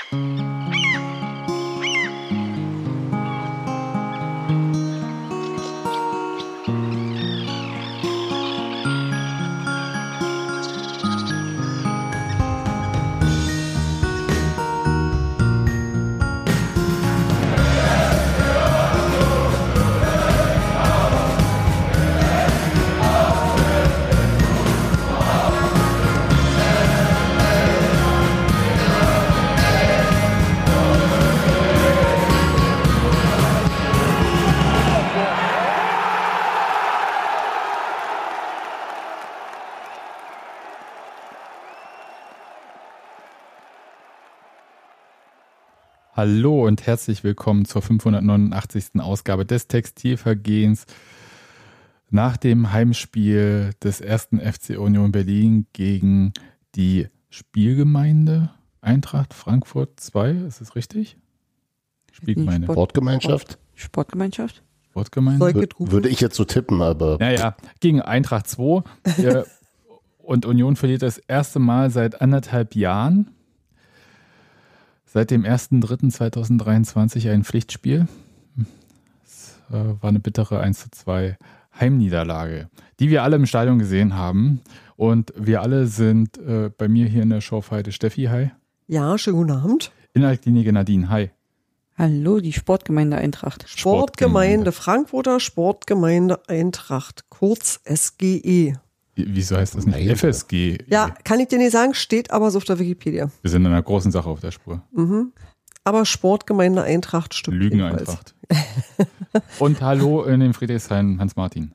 Hallo und herzlich willkommen zur 589. Ausgabe des Textilvergehens nach dem Heimspiel des 1. FC Union Berlin gegen die Spielgemeinde Eintracht Frankfurt 2. Ist das richtig? Spielgemeinde. Sportgemeinschaft. Sportgemeinschaft. Würde ich jetzt so tippen, aber... Naja, gegen Eintracht 2. Und Union verliert das erste Mal seit 1,5 Jahren. Seit dem 1.3.2023 ein Pflichtspiel. Es war eine bittere 1:2 Heimniederlage, die wir alle im Stadion gesehen haben. Und wir alle sind bei mir hier in der Schorfheide. Steffi, hi. Ja, schönen guten Abend. In der Klinik Nadine, hi. Hallo, die Sportgemeinde Eintracht. Sportgemeinde Frankfurter Sportgemeinde Eintracht, kurz SGE. Wieso heißt das nicht FSG? Ja, kann ich dir nicht sagen, steht aber so auf der Wikipedia. Wir sind in einer großen Sache auf der Spur. Mhm. Aber Sportgemeinde Eintracht stimmt. Lügen-Eintracht. Und hallo in den Friedrichshain, Hans-Martin.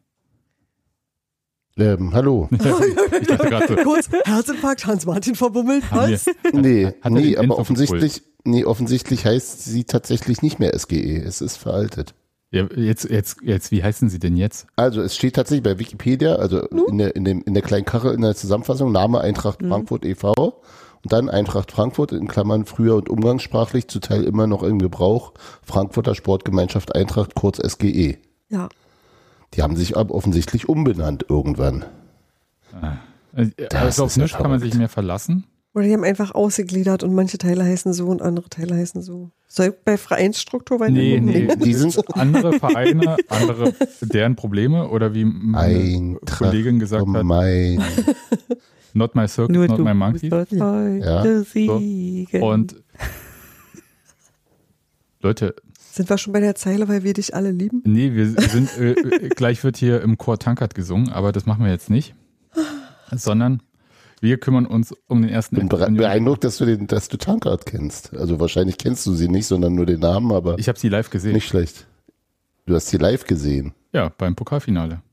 Hallo. Ich dachte gerade so. Kurz, Herzinfarkt, Hans-Martin verbummelt, was? Nee, aber offensichtlich heißt sie tatsächlich nicht mehr SGE. Es ist veraltet. Ja, jetzt, wie heißen sie denn jetzt? Also es steht tatsächlich bei Wikipedia, also in der kleinen Karre in der Zusammenfassung, Name Eintracht Frankfurt e.V. und dann Eintracht Frankfurt in Klammern früher und umgangssprachlich zu Teil immer noch im Gebrauch, Frankfurter Sportgemeinschaft Eintracht, kurz SGE. Ja. Die haben sich aber offensichtlich umbenannt irgendwann. Also auf nichts kann man sich mehr verlassen. Oder die haben einfach ausgegliedert und manche Teile heißen so und andere Teile heißen so. Soll ich bei Vereinsstruktur weiter? Nee. Die sind andere Vereine, deren Probleme oder wie meine Kollegin gesagt hat. Not my circus, Nur not my monkey. Ja. So. Und Leute. Sind wir schon bei der Zeile, weil wir dich alle lieben? Nee, wir sind, gleich wird hier im Chor Tankard gesungen, aber das machen wir jetzt nicht. Sondern wir kümmern uns um den ersten. Ich bin beeindruckt, dass du Tankard kennst. Also wahrscheinlich kennst du sie nicht, sondern nur den Namen, aber. Ich habe sie live gesehen. Nicht schlecht. Du hast sie live gesehen? Ja, beim Pokalfinale.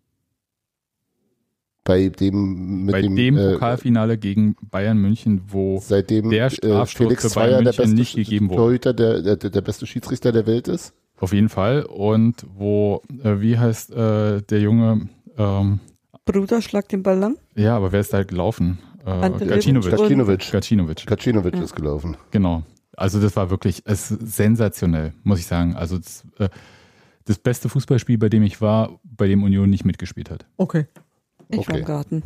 Bei dem Pokalfinale gegen Bayern München, wo seitdem der Strafstoß Felix für Bayern München nicht gegeben wurde. Torhüter der beste Schiedsrichter der Welt ist? Auf jeden Fall. Und wo, wie heißt der Junge? Bruder, schlag den Ball lang. Ja, aber wer ist da gelaufen? Gacinovic Ja. Ist gelaufen. Genau. Also das war wirklich sensationell, muss ich sagen. Also das beste Fußballspiel, bei dem ich war, bei dem Union nicht mitgespielt hat. Okay. Ich war im Garten.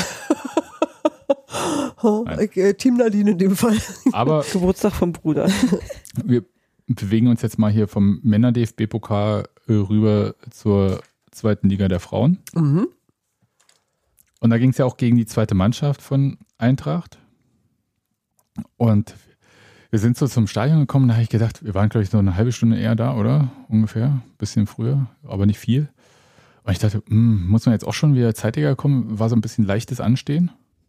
Team Nadine in dem Fall. Aber Geburtstag vom Bruder. Wir bewegen uns jetzt mal hier vom Männer-DFB-Pokal rüber zur zweiten Liga der Frauen. Mhm. Und da ging es ja auch gegen die zweite Mannschaft von Eintracht. Und wir sind so zum Stadion gekommen, da habe ich gedacht, wir waren, glaube ich, so eine halbe Stunde eher da, oder? Ungefähr. Bisschen früher, aber nicht viel. Und ich dachte, muss man jetzt auch schon wieder zeitiger kommen? War so ein bisschen leichtes Anstehen.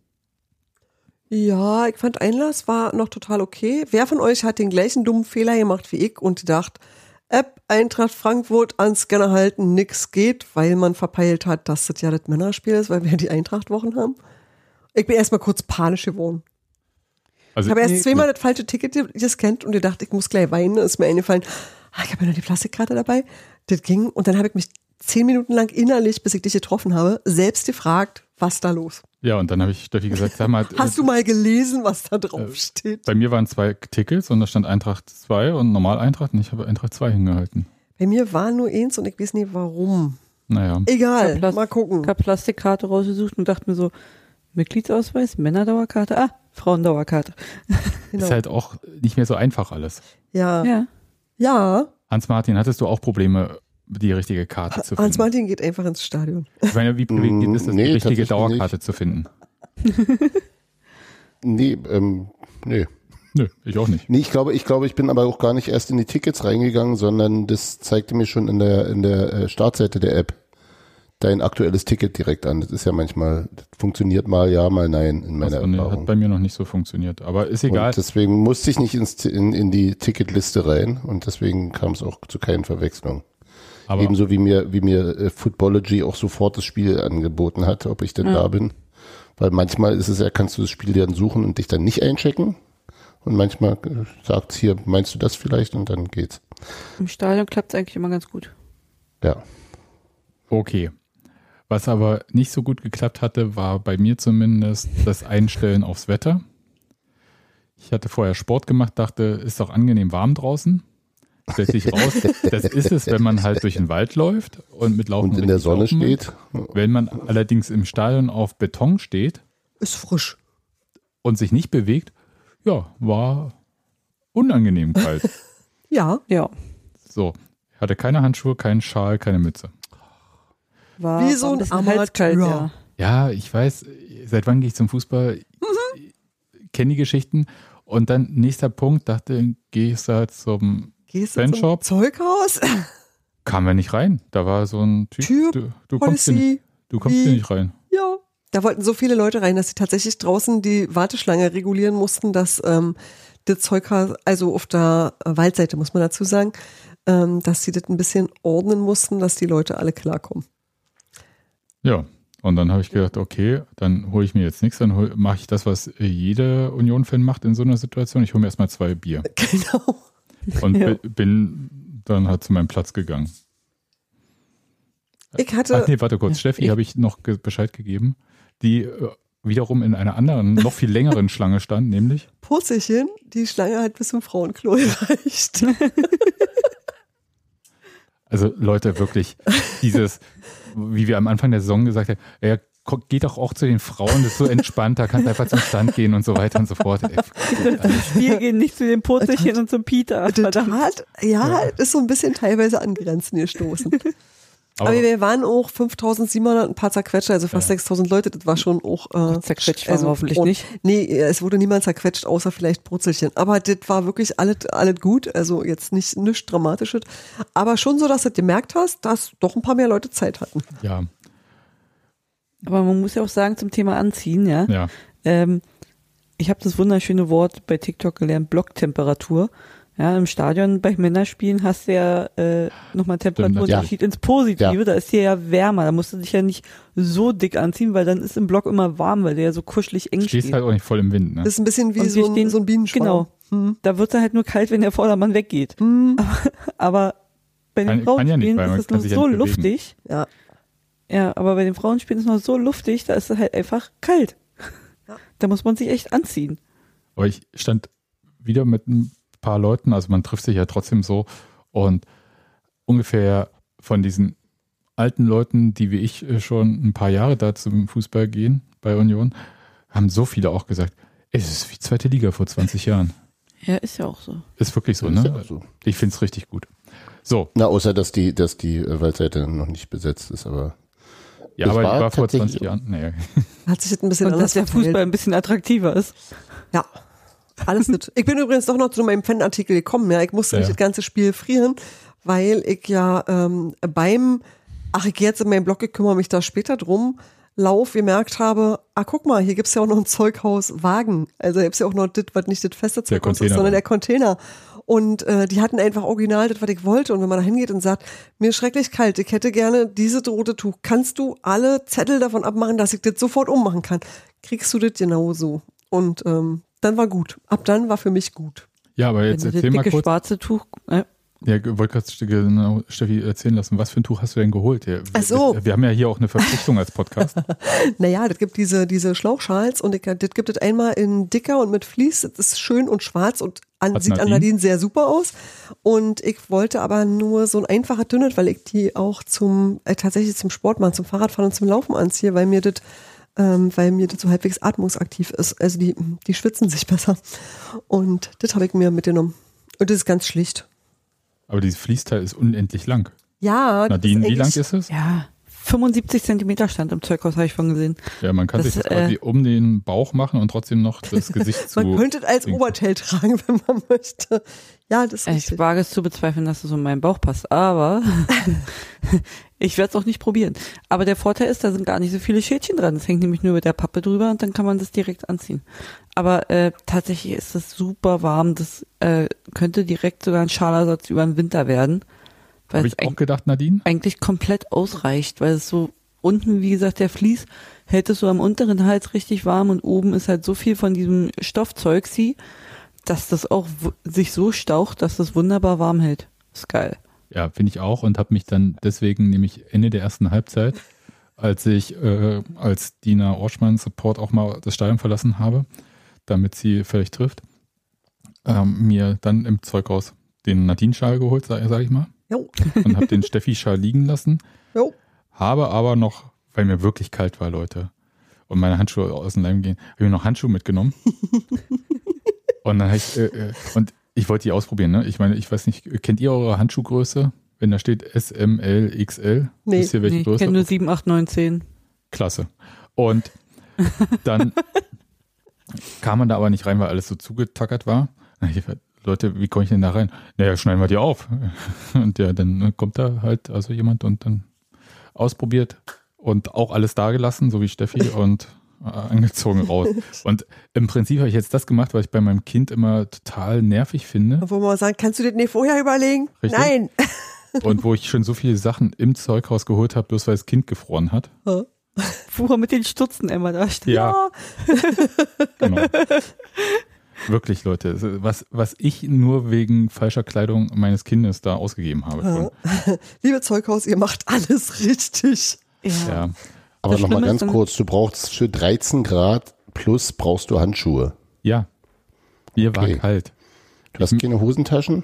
Ja, ich fand Einlass war noch total okay. Wer von euch hat den gleichen dummen Fehler gemacht wie ich und gedacht, App Eintracht Frankfurt an Scanner halten, nix geht, weil man verpeilt hat, dass das ja das Männerspiel ist, weil wir die Eintracht-Wochen haben? Ich bin erstmal kurz panisch geworden. Also ich habe erst zweimal das falsche Ticket gescannt und gedacht, ich muss gleich weinen. Ist mir eingefallen, ich habe ja noch die Plastikkarte dabei. Das ging und dann habe ich mich 10 Minuten lang innerlich, bis ich dich getroffen habe, selbst gefragt, was da los? Ja, und dann habe ich Steffi gesagt, sag mal. Hast du mal gelesen, was da drauf steht? Bei mir waren 2 Tickets und da stand Eintracht 2 und Normal Eintracht und ich habe Eintracht 2 hingehalten. Bei mir war nur 1 und ich weiß nicht warum. Naja. Egal, mal gucken. Ich habe Plastikkarte rausgesucht und dachte mir so, Mitgliedsausweis, Männerdauerkarte, Frauendauerkarte. Genau. ist halt auch nicht mehr so einfach alles. Ja. Hans-Martin, hattest du auch Probleme, die richtige Karte zu finden? Hans-Martin geht einfach ins Stadion. Ich meine, wie privilegiert ist es, die richtige tatsächlich Dauerkarte nicht. zu finden? Nee. Nö, ich auch nicht. Nee, ich glaube, ich bin aber auch gar nicht erst in die Tickets reingegangen, sondern das zeigte mir schon in der Startseite der App dein aktuelles Ticket direkt an. Das ist ja manchmal, das funktioniert mal ja, mal nein in meiner Nee, Erfahrung. hat bei mir noch nicht so funktioniert, aber ist egal. Und deswegen musste ich nicht in die Ticketliste rein und deswegen kam es auch zu keinen Verwechslungen. Aber Ebenso wie mir Footballogy auch sofort das Spiel angeboten hat, ob ich denn da bin. Weil manchmal ist es ja, kannst du das Spiel dann suchen und dich dann nicht einchecken. Und manchmal sagt es hier, meinst du das vielleicht? Und dann geht's. Im Stadion klappt es eigentlich immer ganz gut. Ja. okay. Was aber nicht so gut geklappt hatte, war bei mir zumindest das Einstellen aufs Wetter. Ich hatte vorher Sport gemacht, dachte, ist doch angenehm warm draußen. Stellt sich raus, das ist es, wenn man halt durch den Wald läuft und mit Laufen Und in der Sonne steht. Wenn man allerdings im Stadion auf Beton steht Ist frisch. und sich nicht bewegt, ja, war unangenehm kalt. Ja. Ja. So, ich hatte keine Handschuhe, keinen Schal, keine Mütze. War Wie so ein bisschen halskalt, Amateur. Ja, ich weiß, seit wann gehe ich zum Fußball? Kenne die Geschichten. Und dann nächster Punkt, dachte, gehst du zum Gehst du zum Fanshop? Zeughaus? Kam er nicht rein. Da war so ein Typ, Tür, du kommst hier Policy. hier nicht rein. Ja. Da wollten so viele Leute rein, dass sie tatsächlich draußen die Warteschlange regulieren mussten, dass das Zeughaus, also auf der Waldseite muss man dazu sagen, dass sie das ein bisschen ordnen mussten, dass die Leute alle klarkommen. Ja, und dann habe ich gedacht, okay, dann hole ich mir jetzt nichts, dann mache ich das, was jeder Union-Fan macht in so einer Situation. Ich hole mir erstmal 2 Bier Genau. und Ja. bin dann halt zu meinem Platz gegangen. Ich hatte, Ach nee, warte kurz, Steffi habe ich noch Bescheid gegeben, die wiederum in einer anderen, noch viel längeren Schlange stand, nämlich Purzelchen, die Schlange hat bis zum Frauenklo gereicht. also Leute, wirklich dieses, wie wir am Anfang der Saison gesagt haben, ja, geht doch auch zu den Frauen, das ist so entspannt, da kannst du einfach zum Stand gehen und so weiter und so fort. Wir gehen nicht zu den Purzelchen und zum Peter. Das Verdammt. hat, ja, ist so ein bisschen teilweise an Grenzen gestoßen. Aber Aber wir waren auch 5.700, ein paar zerquetscht, also fast 6.000 Leute, das war schon auch Zerquetscht waren wir hoffentlich nicht. Nee, es wurde niemand zerquetscht, außer vielleicht Brutzelchen. Aber das war wirklich alles gut, also jetzt nichts Dramatisches, aber schon so, dass du gemerkt hast, dass doch ein paar mehr Leute Zeit hatten. ja, Aber man muss ja auch sagen, zum Thema Anziehen, ja. ja. Ich habe das wunderschöne Wort bei TikTok gelernt, Blocktemperatur. Ja, im Stadion bei Männerspielen hast du ja nochmal Temperaturunterschied ins Positive. Ja. Da ist dir ja wärmer. Da musst du dich ja nicht so dick anziehen, weil dann ist im Block immer warm, weil der ja so kuschelig eng Stehst steht. halt auch nicht voll im Wind, ne? Das ist ein bisschen wie Und so wir ein, stehen- so ein Bienenschwarm. Genau. Da wird es halt nur kalt, wenn der Vordermann weggeht. Aber bei den Kann ja nicht, Frauenspielen weil man ist es kann noch sich ja so nicht bewegen. luftig. Ja. Ja, aber bei den Frauenspielen ist es noch so luftig, da ist es halt einfach kalt. Ja. Da muss man sich echt anziehen. Aber ich stand wieder mit ein paar Leuten, also man trifft sich ja trotzdem so und ungefähr von diesen alten Leuten, die wie ich schon ein paar Jahre da zum Fußball gehen bei Union, haben so viele auch gesagt, es ist wie 2. Liga vor 20 Jahren. Ja, ist ja auch so. Ist wirklich so, Ist ne? ja auch so. Ich finde es richtig gut. So, Na, außer dass die Waldseite noch nicht besetzt ist, aber ja, Das aber war die war vor tatsächlich 20 Jahren. Nee. Hat sich das ein bisschen Und anders dass der verteilt. Fußball ein bisschen attraktiver ist. Ja, alles nicht. Ich bin übrigens doch noch zu meinem Fanartikel gekommen. Ja, ich musste nicht das ganze Spiel frieren, weil ich ja ich gehe jetzt in meinen Blog, ich kümmere mich da später drum, gemerkt habe, guck mal, hier gibt's ja auch noch ein Zeughauswagen. Also hier gibt's ja auch noch das, was nicht das feste Zeughaus ist, Container. sondern der Container. Und die hatten einfach original das, was ich wollte. Und wenn man da hingeht und sagt, mir ist schrecklich kalt, ich hätte gerne dieses rote Tuch, kannst du alle Zettel davon abmachen, dass ich das sofort ummachen kann? Kriegst du das genauso? Und dann war gut. Ab dann war für mich gut. Ja, aber jetzt Wenn du erzähl das mal dicke kurz. schwarze Tuch. Ja, ich wollte gerade genau Steffi erzählen lassen, was für ein Tuch hast du denn geholt? Ja, Ach so. wir haben ja hier auch eine Verpflichtung als Podcast. Naja, das gibt diese Schlauchschals und das gibt es einmal in dicker und mit Vlies. Das ist schön und schwarz und sieht an Nadine sehr super aus. Und ich wollte aber nur so ein einfacher Dünnet, weil ich die auch tatsächlich zum Sport machen, zum Fahrradfahren und zum Laufen anziehe, weil mir das weil mir das so halbwegs atmungsaktiv ist. Also die schwitzen sich besser. Und das habe ich mir mitgenommen. Und das ist ganz schlicht. Aber dieses Fließteil ist unendlich lang. Ja. Nadine, wie lang ist es? Ja, 75 Zentimeter stand im Zeughaus, habe ich von gesehen. Ja, man kann sich das quasi um den Bauch machen und trotzdem noch das Gesicht zu. Man könnte es als Oberteil tragen, wenn man möchte. Ja, das ist richtig. Ich wage es zu bezweifeln, dass es um meinen Bauch passt, aber ich werde es auch nicht probieren. Aber der Vorteil ist, da sind gar nicht so viele Schälchen dran. Das hängt nämlich nur mit der Pappe drüber und dann kann man das direkt anziehen. Aber tatsächlich ist das super warm. Das könnte direkt sogar ein Schalersatz über den Winter werden. Habe ich auch gedacht, Nadine? Eigentlich komplett ausreicht, weil es so unten, wie gesagt, der Vlies hält es so am unteren Hals richtig warm und oben ist halt so viel von diesem Stoffzeug, dass das auch sich so staucht, dass das wunderbar warm hält. Ist geil. Ja, finde ich auch und habe mich dann deswegen nämlich Ende der ersten Halbzeit, als ich als Dina Orschmann Support auch mal das Stadion verlassen habe, damit sie vielleicht trifft, mir dann im Zeughaus den Nadine-Schal geholt, sag ich mal. Jo. Und habe den Steffi-Schal liegen lassen. Jo. Habe aber noch, weil mir wirklich kalt war, Leute, und meine Handschuhe aus dem Leim gehen, habe ich noch Handschuhe mitgenommen. Und dann und ich wollte die ausprobieren, ne? Ich meine, ich weiß nicht, kennt ihr eure Handschuhgröße? Wenn da steht S, M, L, XL? Nee, wisst ihr, welche Größe? Ich kenne nur 7, 8, 9, 10. Klasse. Und dann kam man da aber nicht rein, weil alles so zugetackert war. Leute, wie komme ich denn da rein? Naja, schneiden wir die auf. Und ja, dann kommt da halt also jemand und dann ausprobiert und auch alles dagelassen, so wie Steffi und angezogen raus. Und im Prinzip habe ich jetzt das gemacht, was ich bei meinem Kind immer total nervig finde. Wo man sagen, kannst du das nicht vorher überlegen? Richtig? Nein. Und wo ich schon so viele Sachen im Zeughaus geholt habe, bloß weil das Kind gefroren hat. Wo er mit den Stutzen immer da steht. Ja. Genau. Wirklich, Leute, was ich nur wegen falscher Kleidung meines Kindes da ausgegeben habe. Schon. Liebe Zeughaus, ihr macht alles richtig. Ja. Aber nochmal ganz kurz, du brauchst für 13 Grad plus brauchst du Handschuhe. Ja. Mir war Okay. kalt. Du hast keine Hosentaschen?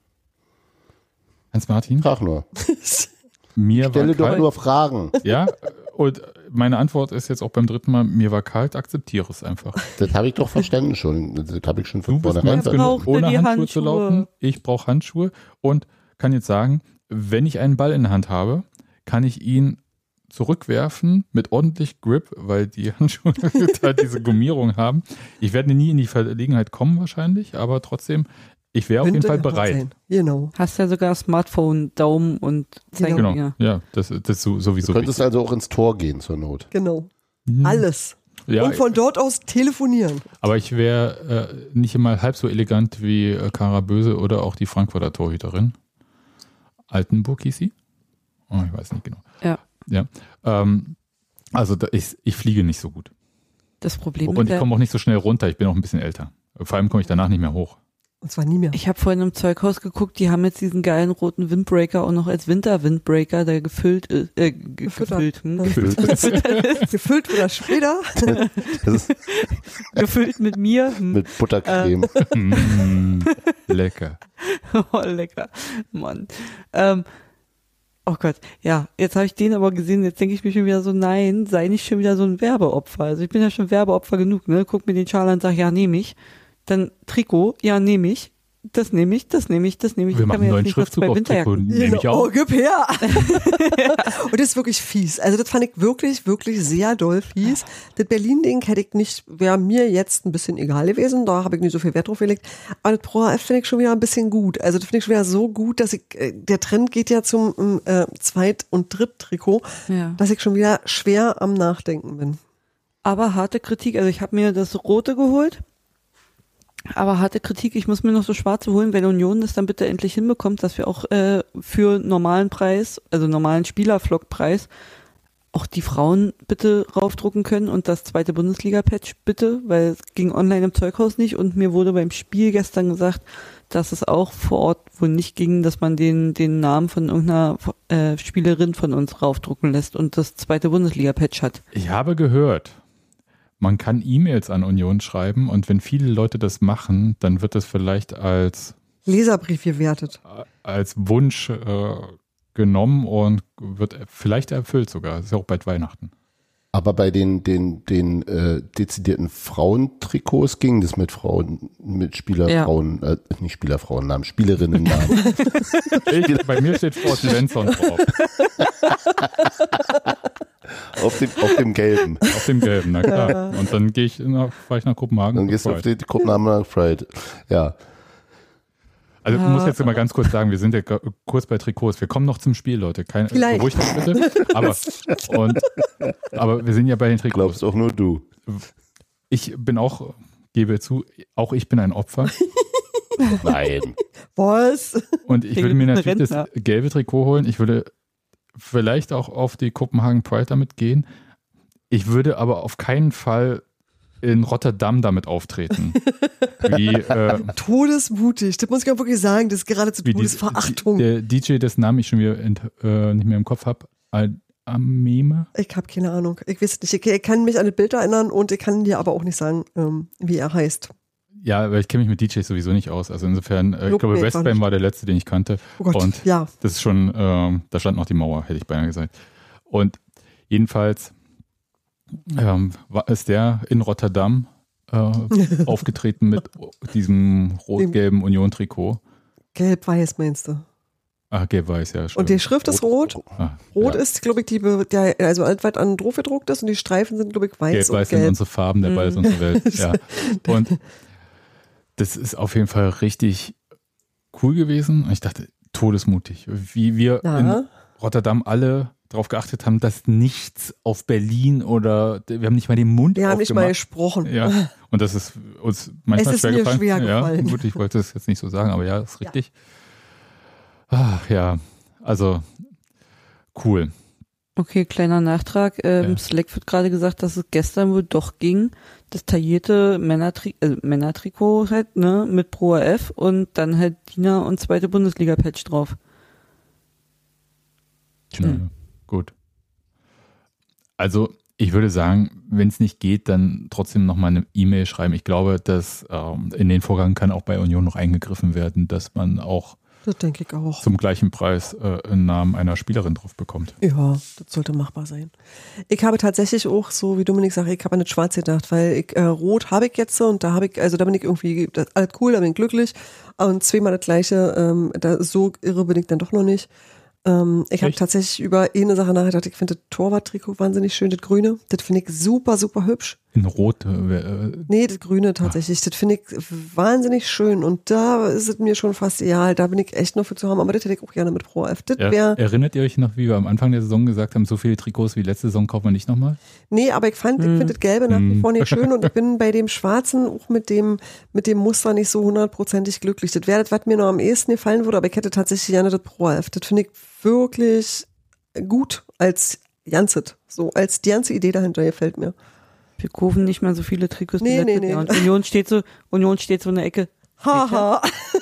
Hans-Martin? Frag nur. Mir Stelle war doch kalt. nur Fragen. Ja, und meine Antwort ist jetzt auch beim dritten Mal, mir war kalt, akzeptiere es einfach. Das habe ich doch verstanden schon. Das habe ich schon von Du bist vornherein manns verstanden. genug, brauchte ohne die Handschuhe zu Handschuhe. laufen. Ich brauche Handschuhe und kann jetzt sagen, wenn ich einen Ball in der Hand habe, kann ich ihn zurückwerfen mit ordentlich Grip, weil die Handschuhe halt diese Gummierung haben. Ich werde nie in die Verlegenheit kommen wahrscheinlich, aber trotzdem, ich wäre auf jeden Fall bereit. Genau. Hast ja sogar Smartphone, Daumen und Zeigefinger. Genau, ja, das ist sowieso Du könntest wichtig. also auch ins Tor gehen zur Not. Genau. Mhm. Alles. Ja, Und von dort aus telefonieren. aber ich wäre nicht mal halb so elegant wie Kara Böse oder auch die Frankfurter Torhüterin. Altenburg hieß sie? Oh, ich weiß nicht genau. Ja. Also ich fliege nicht so gut. Das Problem Und ich ist komme auch nicht so schnell runter. Ich bin auch ein bisschen älter. Vor allem komme ich danach nicht mehr hoch. Und zwar nie mehr. ich habe vorhin im Zeughaus geguckt, die haben jetzt diesen geilen roten Windbreaker auch noch als Winter-Windbreaker, der gefüllt ist. Gefüllt Gefüllt wird das später. Das ist gefüllt mit mir. mit Buttercreme. Lecker. Oh, lecker. Mann. Oh Gott, ja, jetzt habe ich den aber gesehen, jetzt denke ich mir schon wieder so, nein, sei nicht schon wieder so ein Werbeopfer. Also ich bin ja schon Werbeopfer genug, ne? Guck mir den Schal an und sag, ja, nehme ich. Dann Trikot, ja, nehme ich. Das nehme ich. Wir Ich machen kann mir einen jetzt neuen nicht was Schriftzug bei auf Trikot. Winterjacken. Nehme ich Oh, auch. gib her. Und das ist wirklich fies. Also das fand ich wirklich, wirklich sehr doll fies. Das Berlin-Ding hätte ich nicht, wäre mir jetzt ein bisschen egal gewesen. Da habe ich nicht so viel Wert drauf gelegt. Aber das Pro AF finde ich schon wieder ein bisschen gut. Also das finde ich schon wieder so gut, dass ich, der Trend geht ja zum Zweit- und Dritt-Trikot, Ja. dass ich schon wieder schwer am Nachdenken bin. Aber harte Kritik, also ich habe mir das Rote geholt. Aber harte Kritik, ich muss mir noch so Schwarze holen, wenn Union das dann bitte endlich hinbekommt, dass wir auch für normalen Preis, also normalen Spielerflockpreis, auch die Frauen bitte raufdrucken können und das zweite Bundesliga-Patch bitte, weil es ging online im Zeughaus nicht und mir wurde beim Spiel gestern gesagt, dass es auch vor Ort wohl nicht ging, dass man den Namen von irgendeiner Spielerin von uns raufdrucken lässt und das zweite Bundesliga-Patch hat. Ich habe gehört, man kann E-Mails an Union schreiben und wenn viele Leute das machen, dann wird das vielleicht als Leserbrief gewertet. Wunsch genommen und wird vielleicht erfüllt sogar. Das ist ja auch bald Weihnachten. Aber bei den dezidierten Frauentrikots ging das mit Frauen, mit Spielerfrauen, nicht Spielerfrauennamen, Spielerinnennamen. Bei mir steht Frau Svensson drauf. Auf dem Gelben. Auf dem Gelben, na klar. Und dann fahre ich nach Kopenhagen. Dann gehst du auf die Kopenhagen Pride. Ja. Also ich muss jetzt immer ganz kurz sagen, wir sind ja kurz bei Trikots. Wir kommen noch zum Spiel, Leute. Beruhigt euch bitte. Aber wir sind ja bei den Trikots. Glaubst auch nur du. Ich bin auch, gebe zu, auch ich bin ein Opfer. Nein. Was? Und ich würde mir natürlich das gelbe Trikot holen. Ich würde vielleicht auch auf die Kopenhagen Pride damit gehen. Ich würde aber auf keinen Fall in Rotterdam damit auftreten. Todesmutig. Das muss ich auch wirklich sagen. Das ist geradezu Todesverachtung. Der DJ, dessen Namen ich schon wieder nicht mehr im Kopf habe, Ameme? Ich habe keine Ahnung. Ich weiß nicht. Ich kann mich an das Bild erinnern und ich kann dir aber auch nicht sagen, wie er heißt. Ja, weil ich kenne mich mit DJs sowieso nicht aus. Also insofern, ich glaube, Westbam war der letzte, den ich kannte. Oh Gott, und ja. Das ist schon, da stand noch die Mauer, hätte ich beinahe gesagt. Und jedenfalls ist der in Rotterdam aufgetreten mit diesem rot-gelben Union-Trikot. Gelb-weiß meinst du? Ach, gelb-weiß, ja. Und die Schrift ist rot. Rot ja. ist, glaube ich, der also weltweit an drauf gedruckt ist und die Streifen sind, glaube ich, weiß Gelb-weiß und gelb. sind unsere Farben, der Ball ist unsere Welt. Ja. Und das ist auf jeden Fall richtig cool gewesen. Und ich dachte, todesmutig. Wie wir in Rotterdam alle darauf geachtet haben, dass nichts auf Berlin oder wir haben nicht mal den Mund Wir haben aufgemacht. nicht mal gesprochen. Ja. Und das ist uns manchmal schwer gefallen. Ja, gut, ich wollte das jetzt nicht so sagen, aber ja, ist richtig. Ach, ja, also cool. Okay, kleiner Nachtrag. Slack wird gerade gesagt, dass es gestern wohl doch ging. Das taillierte Männertrikot halt, ne, mit Pro AF und dann halt Dina und zweite Bundesliga-Patch drauf. Ja, gut. Also ich würde sagen, wenn es nicht geht, dann trotzdem nochmal eine E-Mail schreiben. Ich glaube, dass in den Vorgang kann auch bei Union noch eingegriffen werden, dass man auch das denke ich auch. Zum gleichen Preis einen Namen einer Spielerin drauf bekommt. Ja, das sollte machbar sein. Ich habe tatsächlich auch, so wie Dominik sagt, ich habe an das Schwarz gedacht, weil Rot habe ich jetzt und da bin ich irgendwie, alles cool, da bin ich glücklich und zweimal das Gleiche, so irre bin ich dann doch noch nicht. Ich habe tatsächlich über eine Sache nachgedacht. Ich finde das Torwart-Trikot wahnsinnig schön, das Grüne. Das finde ich super, super hübsch. In Rot? Nee, das Grüne tatsächlich. Das finde ich wahnsinnig schön. Und da ist es mir schon fast egal. Da bin ich echt noch für zu haben. Aber das hätte ich auch gerne mit Pro F. Erinnert ihr euch noch, wie wir am Anfang der Saison gesagt haben, so viele Trikots wie letzte Saison kaufen wir nicht nochmal? Nee, aber ich finde das Gelbe nach wie vor nicht schön. Und ich bin bei dem Schwarzen auch mit dem Muster nicht so 100%ig glücklich. Das wäre das, was mir noch am ehesten gefallen würde. Aber ich hätte tatsächlich gerne das Pro F. Das finde ich wirklich gut als Janzit. So, als die ganze Idee dahinter gefällt mir. Wir kaufen nicht mal so viele Trikots. Nee. Und Union steht so in der Ecke. Haha.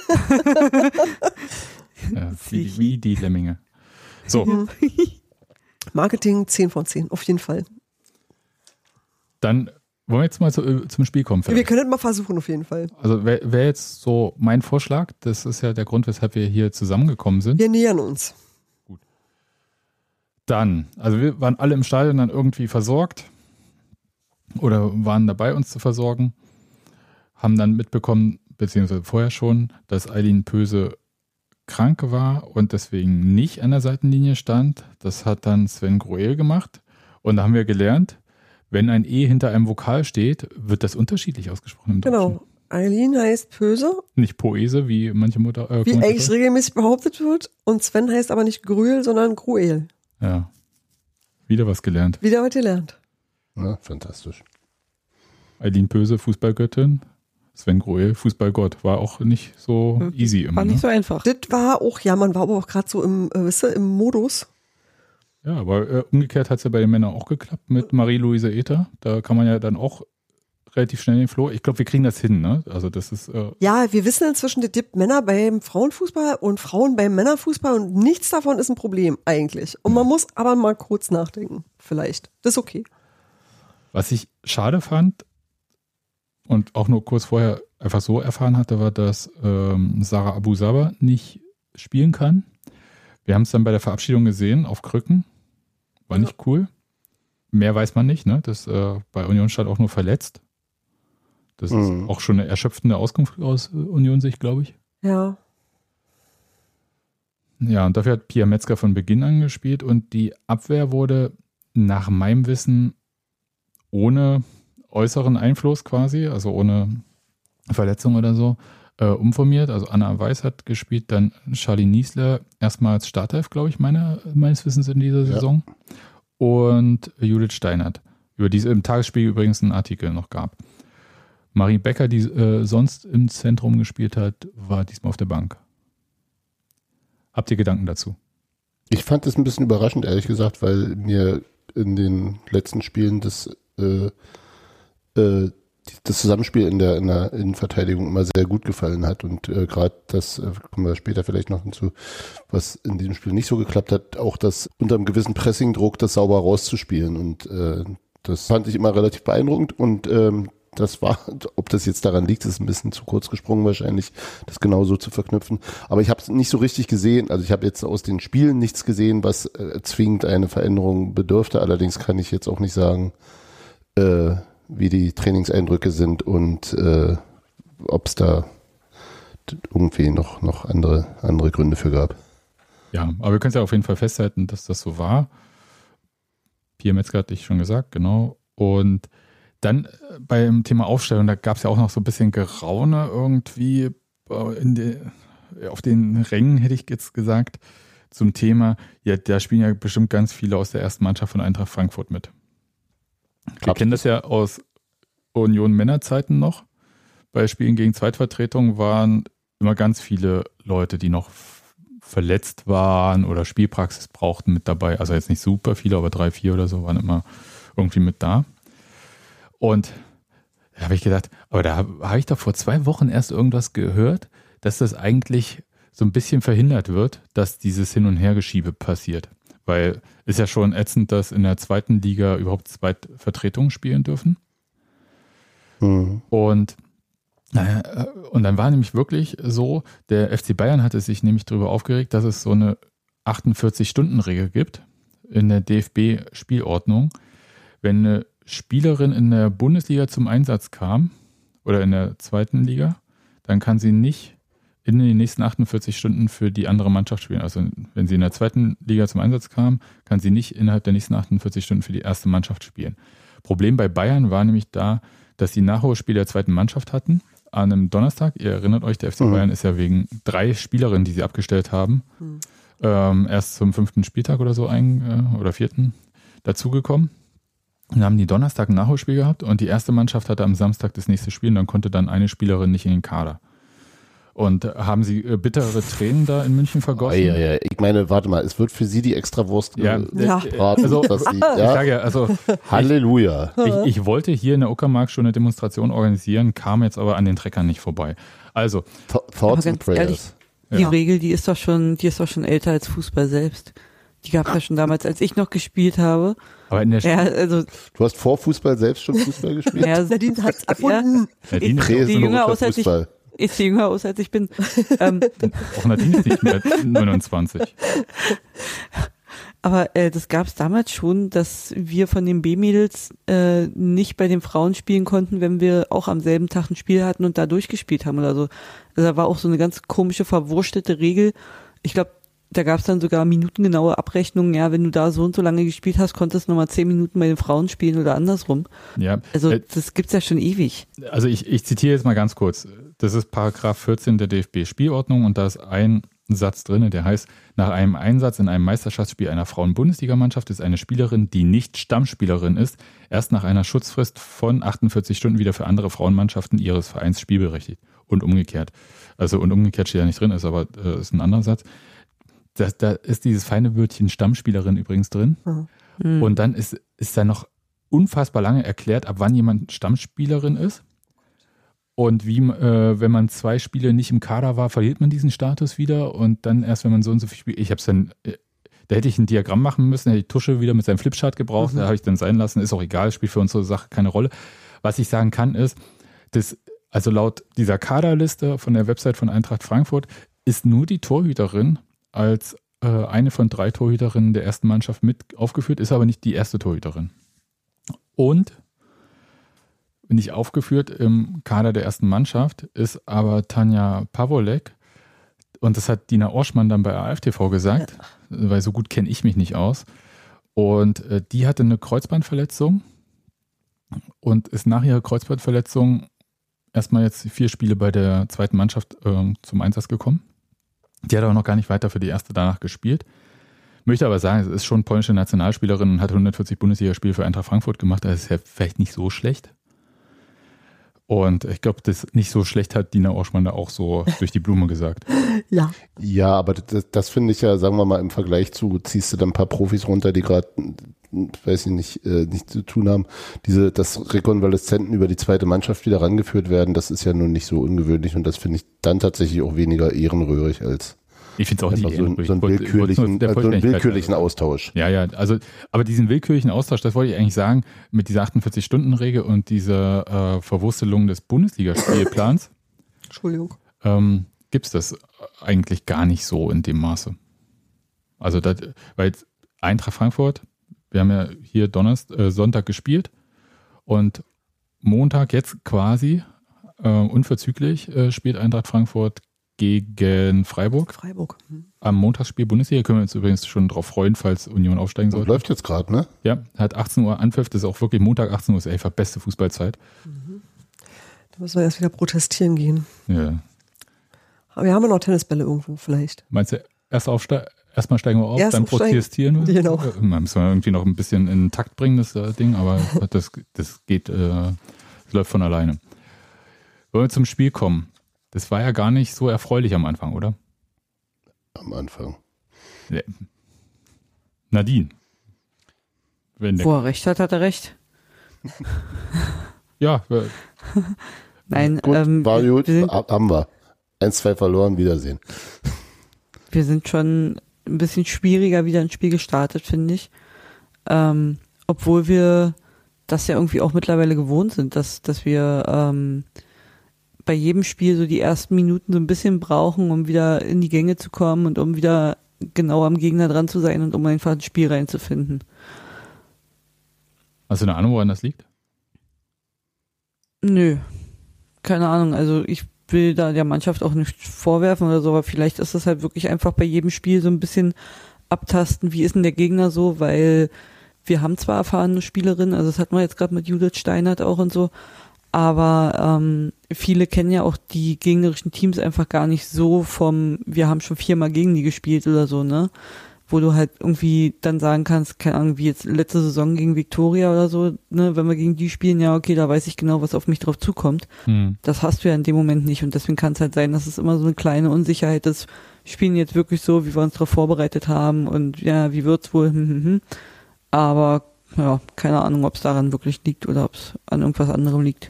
Ja, wie die Lemminge. So. Marketing 10 von 10, auf jeden Fall. Dann wollen wir jetzt mal zum Spiel kommen. Wir können das mal versuchen, auf jeden Fall. Also wäre jetzt so mein Vorschlag, das ist ja der Grund, weshalb wir hier zusammengekommen sind. Wir nähern uns. Gut. Dann, also wir waren alle im Stadion dann irgendwie versorgt oder waren dabei, uns zu versorgen, haben dann mitbekommen, beziehungsweise vorher schon, dass Aylin Pöse krank war und deswegen nicht an der Seitenlinie stand. Das hat dann Sven Groel gemacht und da haben wir gelernt, wenn ein E hinter einem Vokal steht, wird das unterschiedlich ausgesprochen im Deutschen. Genau. Aylin heißt Pöse. Nicht Poese, wie manche Mutter. Wie eigentlich regelmäßig behauptet wird. Und Sven heißt aber nicht Grüel, sondern Gruel. Ja. Wieder was gelernt. Wieder was gelernt. Ja, fantastisch. Aylin Pöse, Fußballgöttin. Sven Groel, Fußballgott. War auch nicht so easy immer. War nicht so einfach. Das war auch, ja, man war aber auch gerade so im Modus. Ja, aber umgekehrt hat es ja bei den Männern auch geklappt mit Marie-Louise Ether. Da kann man ja dann auch relativ schnell den Floh. Ich glaube, wir kriegen das hin, ne? Also das ist. Ja, wir wissen inzwischen, es gibt Männer beim Frauenfußball und Frauen beim Männerfußball und nichts davon ist ein Problem eigentlich. Und man muss aber mal kurz nachdenken, vielleicht. Das ist okay. Was ich schade fand und auch nur kurz vorher einfach so erfahren hatte, war, dass Sarah Abu Sabah nicht spielen kann. Wir haben es dann bei der Verabschiedung gesehen auf Krücken. War nicht cool. mehr weiß man nicht. Ne? Das, bei Union stand auch nur verletzt. Das ist auch schon eine erschöpfende Auskunft aus Union-Sicht, glaube ich. Ja. Ja, und dafür hat Pia Metzger von Beginn an gespielt und die Abwehr wurde nach meinem Wissen ohne äußeren Einfluss quasi, also ohne Verletzung oder so, umformiert. Also Anna Weiß hat gespielt, dann Charlie Niesler erstmal als Startelf, glaube ich, meines Wissens in dieser Saison. Und Judith Steinert, über die es im Tagesspiegel übrigens einen Artikel noch gab. Marie Becker, die sonst im Zentrum gespielt hat, war diesmal auf der Bank. Habt ihr Gedanken dazu? Ich fand das ein bisschen überraschend, ehrlich gesagt, weil mir in den letzten Spielen das Zusammenspiel in der Innenverteidigung immer sehr gut gefallen hat und gerade das, kommen wir später vielleicht noch hinzu, was in diesem Spiel nicht so geklappt hat, auch das unter einem gewissen Pressingdruck das sauber rauszuspielen und das fand ich immer relativ beeindruckend und das war, ob das jetzt daran liegt, ist ein bisschen zu kurz gesprungen wahrscheinlich, das genauso zu verknüpfen. Aber ich habe es nicht so richtig gesehen. Also ich habe jetzt aus den Spielen nichts gesehen, was zwingend eine Veränderung bedürfte. Allerdings kann ich jetzt auch nicht sagen, wie die Trainingseindrücke sind und ob es da irgendwie noch andere Gründe für gab. Ja, aber wir können es ja auf jeden Fall festhalten, dass das so war. Pia Metzger hatte ich schon gesagt, genau. Und dann beim Thema Aufstellung, da gab es ja auch noch so ein bisschen Geraune irgendwie auf den Rängen, hätte ich jetzt gesagt, zum Thema, ja, da spielen ja bestimmt ganz viele aus der ersten Mannschaft von Eintracht Frankfurt mit. Wir kennen das ja aus Union-Männerzeiten noch. Bei Spielen gegen Zweitvertretung waren immer ganz viele Leute, die noch verletzt waren oder Spielpraxis brauchten, mit dabei. Also jetzt nicht super viele, aber 3, 4 oder so waren immer irgendwie mit da. Und da habe ich gedacht, aber da habe ich doch vor 2 Wochen erst irgendwas gehört, dass das eigentlich so ein bisschen verhindert wird, dass dieses Hin- und Hergeschiebe passiert. Weil ist ja schon ätzend, dass in der zweiten Liga überhaupt Zweitvertretungen spielen dürfen. Und dann war nämlich wirklich so, der FC Bayern hatte sich nämlich darüber aufgeregt, dass es so eine 48-Stunden-Regel gibt in der DFB-Spielordnung. Wenn eine Spielerin in der Bundesliga zum Einsatz kam oder in der zweiten Liga, dann kann sie nicht in den nächsten 48 Stunden für die andere Mannschaft spielen. Also wenn sie in der zweiten Liga zum Einsatz kam, kann sie nicht innerhalb der nächsten 48 Stunden für die erste Mannschaft spielen. Problem bei Bayern war nämlich da, dass sie Nachholspiel der zweiten Mannschaft hatten an einem Donnerstag. Ihr erinnert euch, der FC Bayern ist ja wegen 3 Spielerinnen, die sie abgestellt haben, erst zum 5. Spieltag oder so oder 4. dazugekommen. Dann haben die Donnerstag ein Nachholspiel gehabt und die erste Mannschaft hatte am Samstag das nächste Spiel und dann konnte dann eine Spielerin nicht in den Kader. Und haben sie bittere Tränen da in München vergossen? Ja. Ich meine, warte mal, es wird für sie die Extrawurst gebraten, also, dass sie, ja, ich sage ja, also Halleluja. Ich wollte hier in der Uckermark schon eine Demonstration organisieren, kam jetzt aber an den Treckern nicht vorbei. Also Thoughts and Prayers. Ehrlich, die Regel, die ist doch schon älter als Fußball selbst. Die gab es ja schon damals, als ich noch gespielt habe. Aber in der du hast vor Fußball selbst schon Fußball gespielt? Ja, Nadine hat es erfunden. Ist sie jünger aus, als ich bin. Auch Nadine ist nicht mehr 29. Aber das gab es damals schon, dass wir von den B-Mädels nicht bei den Frauen spielen konnten, wenn wir auch am selben Tag ein Spiel hatten und da durchgespielt haben oder so. Also da war auch so eine ganz komische, verwurstete Regel. Ich glaube, da gab es dann sogar minutengenaue Abrechnungen. Ja, wenn du da so und so lange gespielt hast, konntest du nochmal 10 Minuten bei den Frauen spielen oder andersrum. Ja. Also das gibt's ja schon ewig. Also ich zitiere jetzt mal ganz kurz. Das ist Paragraph 14 der DFB-Spielordnung und da ist ein Satz drin, der heißt, nach einem Einsatz in einem Meisterschaftsspiel einer Frauen-Bundesligamannschaft ist eine Spielerin, die nicht Stammspielerin ist, erst nach einer Schutzfrist von 48 Stunden wieder für andere Frauenmannschaften ihres Vereins spielberechtigt. Und umgekehrt. Also und umgekehrt steht ja nicht drin, ist aber ist ein anderer Satz. Da ist dieses feine Wörtchen Stammspielerin übrigens drin. Mhm. Und dann ist da noch unfassbar lange erklärt, ab wann jemand Stammspielerin ist. Und wie, wenn man 2 Spiele nicht im Kader war, verliert man diesen Status wieder. Und dann erst, wenn man so und so viel spielt, da hätte ich ein Diagramm machen müssen, hätte ich Tusche wieder mit seinem Flipchart gebraucht, da habe ich dann sein lassen, ist auch egal, spielt für unsere Sache keine Rolle. Was ich sagen kann ist, also laut dieser Kaderliste von der Website von Eintracht Frankfurt ist nur die Torhüterin als eine von 3 Torhüterinnen der ersten Mannschaft mit aufgeführt, ist aber nicht die erste Torhüterin. Und nicht aufgeführt im Kader der ersten Mannschaft ist aber Tanja Pavolek. Und das hat Dina Orschmann dann bei AFTV gesagt, weil so gut kenne ich mich nicht aus. Und die hatte eine Kreuzbandverletzung und ist nach ihrer Kreuzbandverletzung erstmal jetzt 4 Spiele bei der zweiten Mannschaft zum Einsatz gekommen. Die hat auch noch gar nicht weiter für die erste danach gespielt. Möchte aber sagen, es ist schon polnische Nationalspielerin und hat 140 Bundesligaspiele für Eintracht Frankfurt gemacht. Das ist ja vielleicht nicht so schlecht. Und ich glaube, das nicht so schlecht hat Dina Orschmann da auch so durch die Blume gesagt. Ja. Ja, aber das finde ich ja, sagen wir mal, im Vergleich zu, ziehst du dann ein paar Profis runter, die gerade, weiß ich nicht, nichts zu tun haben. Dass Rekonvaleszenten über die zweite Mannschaft wieder rangeführt werden, das ist ja nun nicht so ungewöhnlich und das finde ich dann tatsächlich auch weniger ehrenrührig als Ich finde es auch nicht so einen willkürlichen Austausch. Ja, also, aber diesen willkürlichen Austausch, das wollte ich eigentlich sagen, mit dieser 48-Stunden-Regel und dieser Verwurstelung des Bundesligaspielplans, Entschuldigung. gibt es das eigentlich gar nicht so in dem Maße. Also, weil Eintracht Frankfurt, wir haben ja hier Sonntag gespielt und Montag jetzt quasi unverzüglich spielt Eintracht Frankfurt gegen Freiburg. Am Montagsspiel Bundesliga können wir uns übrigens schon drauf freuen, falls Union aufsteigen sollte. Läuft jetzt gerade, ne? Ja, hat 18 Uhr Anpfiff, das ist auch wirklich Montag 18 Uhr, ist einfach beste Fußballzeit. Da müssen wir erst wieder protestieren gehen. Ja. Aber wir haben ja noch Tennisbälle irgendwo vielleicht. Meinst du, erstmal steigen wir auf, Erst dann aufsteigen. protestieren wir? Genau. Müssen wir irgendwie noch ein bisschen in Takt bringen, das Ding, aber das geht, das läuft von alleine. Wollen wir zum Spiel kommen? Das war ja gar nicht so erfreulich am Anfang, oder? Am Anfang. Ja. Nadine. Wo er recht hat, hat er recht. Ja. Nein, Gut, war gut, wir sind, haben wir. 1-2 verloren, Wiedersehen. wir sind schon ein bisschen schwieriger wieder ins Spiel gestartet, finde ich. Obwohl wir das ja irgendwie auch mittlerweile gewohnt sind, dass wir bei jedem Spiel so die ersten Minuten so ein bisschen brauchen, um wieder in die Gänge zu kommen und um wieder genau am Gegner dran zu sein und um einfach ins Spiel reinzufinden. Hast du eine Ahnung, woran das liegt? Nö, keine Ahnung. Also ich will da der Mannschaft auch nicht vorwerfen oder so, aber vielleicht ist das halt wirklich einfach bei jedem Spiel so ein bisschen abtasten, wie ist denn der Gegner so, weil wir haben zwar erfahrene Spielerinnen, also das hatten wir jetzt gerade mit Judith Steinert auch und so, aber viele kennen ja auch die gegnerischen Teams einfach gar nicht so wir haben schon 4-mal gegen die gespielt oder so, ne? Wo du halt irgendwie dann sagen kannst, keine Ahnung, wie jetzt letzte Saison gegen Viktoria oder so, ne? Wenn wir gegen die spielen, ja okay, da weiß ich genau, was auf mich drauf zukommt. Das hast du ja in dem Moment nicht und deswegen kann es halt sein, dass es immer so eine kleine Unsicherheit ist. Spielen jetzt wirklich so, wie wir uns darauf vorbereitet haben und ja, wie wird's wohl, aber ja, keine Ahnung, ob es daran wirklich liegt oder ob es an irgendwas anderem liegt.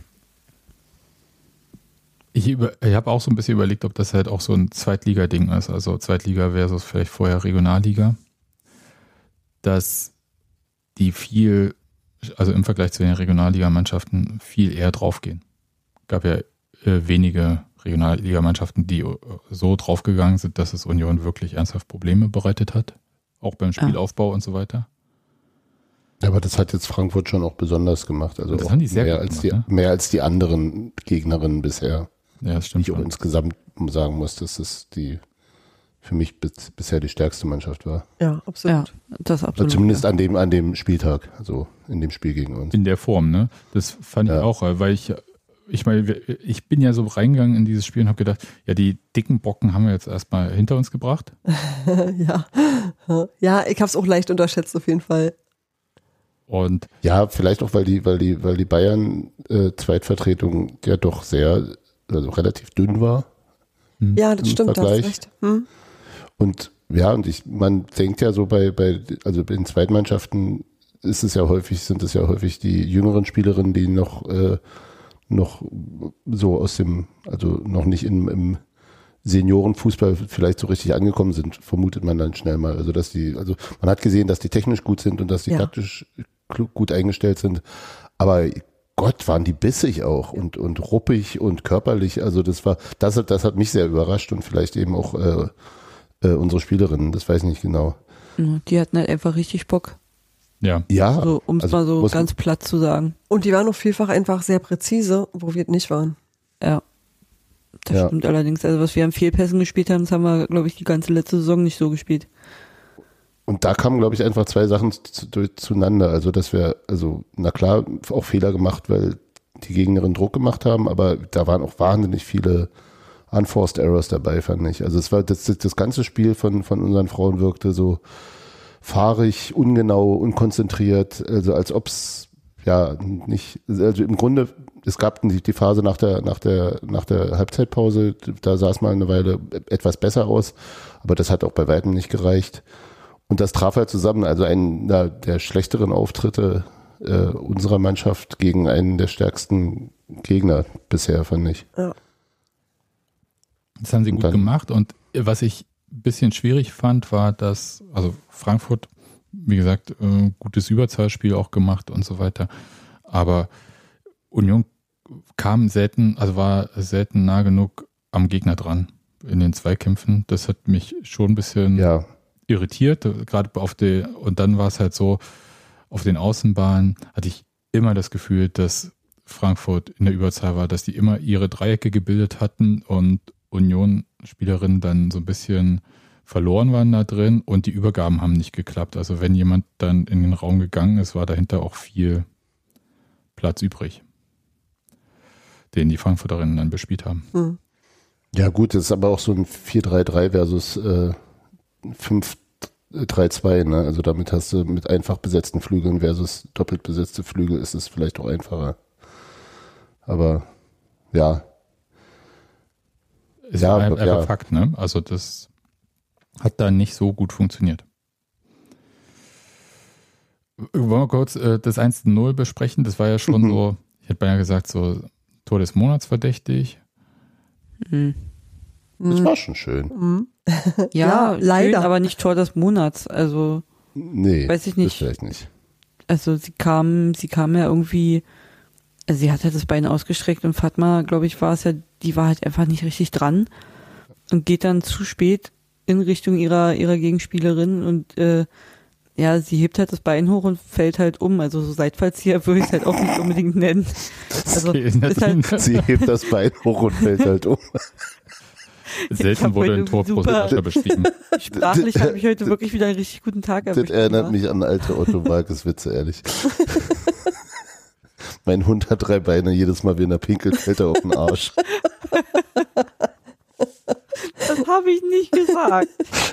Ich habe auch so ein bisschen überlegt, ob das halt auch so ein Zweitliga-Ding ist, also Zweitliga versus vielleicht vorher Regionalliga, dass die also im Vergleich zu den Regionalligamannschaften viel eher draufgehen. Gab ja wenige Regionalligamannschaften, die so draufgegangen sind, dass es Union wirklich ernsthaft Probleme bereitet hat, auch beim Spielaufbau und so weiter. Ja, aber das hat jetzt Frankfurt schon auch besonders gemacht. Also das auch haben die sehr mehr, gut als gemacht, mehr als die anderen Gegnerinnen bisher. Ja, das stimmt. Ich auch insgesamt sagen muss, dass es für mich bisher die stärkste Mannschaft war. Ja, absolut. Ja, das Also absolut. zumindest an dem Spieltag, also in dem Spiel gegen uns. In der Form, ne? Das fand ich auch, weil ich meine, ich bin ja so reingegangen in dieses Spiel und habe gedacht, ja, die dicken Brocken haben wir jetzt erstmal hinter uns gebracht. Ja, ich habe es auch leicht unterschätzt auf jeden Fall. Und ja, vielleicht auch, weil die Bayern Zweitvertretung ja doch relativ dünn war. Ja, das stimmt, da hast du recht. Und ja, man denkt ja so also in Zweitmannschaften sind es ja häufig die jüngeren Spielerinnen, die noch so also noch nicht im Seniorenfußball vielleicht so richtig angekommen sind, vermutet man dann schnell mal. Also man hat gesehen, dass die technisch gut sind und dass die taktisch gut eingestellt sind. Aber Gott, waren die bissig auch und ruppig und körperlich. Also das hat mich sehr überrascht und vielleicht eben auch unsere Spielerinnen. Das weiß ich nicht genau. Die hatten halt einfach richtig Bock. Ja. Ja. So, um es also mal so muss- ganz platt zu sagen. Und die waren auch vielfach einfach sehr präzise, wo wir nicht waren. Ja. Das Ja. stimmt allerdings. Also was wir an Fehlpässen gespielt haben, das haben wir, glaube ich, die ganze letzte Saison nicht so gespielt. Und da kamen, glaube ich, einfach zwei Sachen zueinander. Also, dass wir, also, na klar, auch Fehler gemacht, weil die Gegnerin Druck gemacht haben, aber da waren auch wahnsinnig viele Unforced Errors dabei, fand ich. Also, es war das ganze Spiel von unseren Frauen wirkte so fahrig, ungenau, unkonzentriert, also als ob es ja nicht, also im Grunde, es gab die Phase nach der Halbzeitpause, da sah es mal eine Weile etwas besser aus, aber das hat auch bei weitem nicht gereicht. Und das traf halt zusammen, also einen der schlechteren Auftritte unserer Mannschaft gegen einen der stärksten Gegner bisher, fand ich. Ja. Das haben sie Und gut dann- gemacht. Und was ich ein bisschen schwierig fand, war, dass, also Frankfurt, wie gesagt, gutes Überzahlspiel auch gemacht und so weiter. Aber Union kam selten, also war selten nah genug am Gegner dran in den Zweikämpfen. Das hat mich schon ein bisschen Ja, irritiert, gerade und dann war es halt so, auf den Außenbahnen hatte ich immer das Gefühl, dass Frankfurt in der Überzahl war, dass die immer ihre Dreiecke gebildet hatten und Union-Spielerinnen dann so ein bisschen verloren waren da drin und die Übergaben haben nicht geklappt. Also wenn jemand dann in den Raum gegangen ist, war dahinter auch viel Platz übrig, den die Frankfurterinnen dann bespielt haben. Hm. ja gut, das ist aber auch so ein 4-3-3 versus 5-3-2, ne? Also damit hast du mit einfach besetzten Flügeln versus doppelt besetzte Flügel ist es vielleicht auch einfacher. Aber ja, Ist Ja, einfach ja. Fakt, ne? Also das hat da nicht so gut funktioniert. Wollen wir kurz das 1-0 besprechen? Das war ja schon so, ich hätte beinahe gesagt, so Tor des Monats verdächtig. Mhm. das war schon schön. Ja, Ja, leider. schön, aber nicht Tor des Monats. Also, Nee, Weiß ich das nicht. vielleicht nicht. also sie kam ja irgendwie, also sie hat halt das Bein ausgestreckt und Fatma, glaube ich, war es ja, die war halt einfach nicht richtig dran und geht dann zu spät in Richtung ihrer Gegenspielerin und ja, sie hebt halt das Bein hoch und fällt halt um. Also so Seitfallzieher würde ich es halt auch nicht unbedingt nennen. Also Okay, ist Nadine, halt, Sie hebt das Bein hoch und fällt halt um. selten hab wurde heute ein Tor pro super- Sascha beschrieben. sprachlich habe ich heute wirklich wieder einen richtig guten Tag Das erwischt. erinnert mich an alte Otto Walkes Witze, ehrlich. Mein Hund hat 3 Beine, jedes Mal, wenn er pinkelt, fällt er auf den Arsch. Das habe ich nicht gesagt.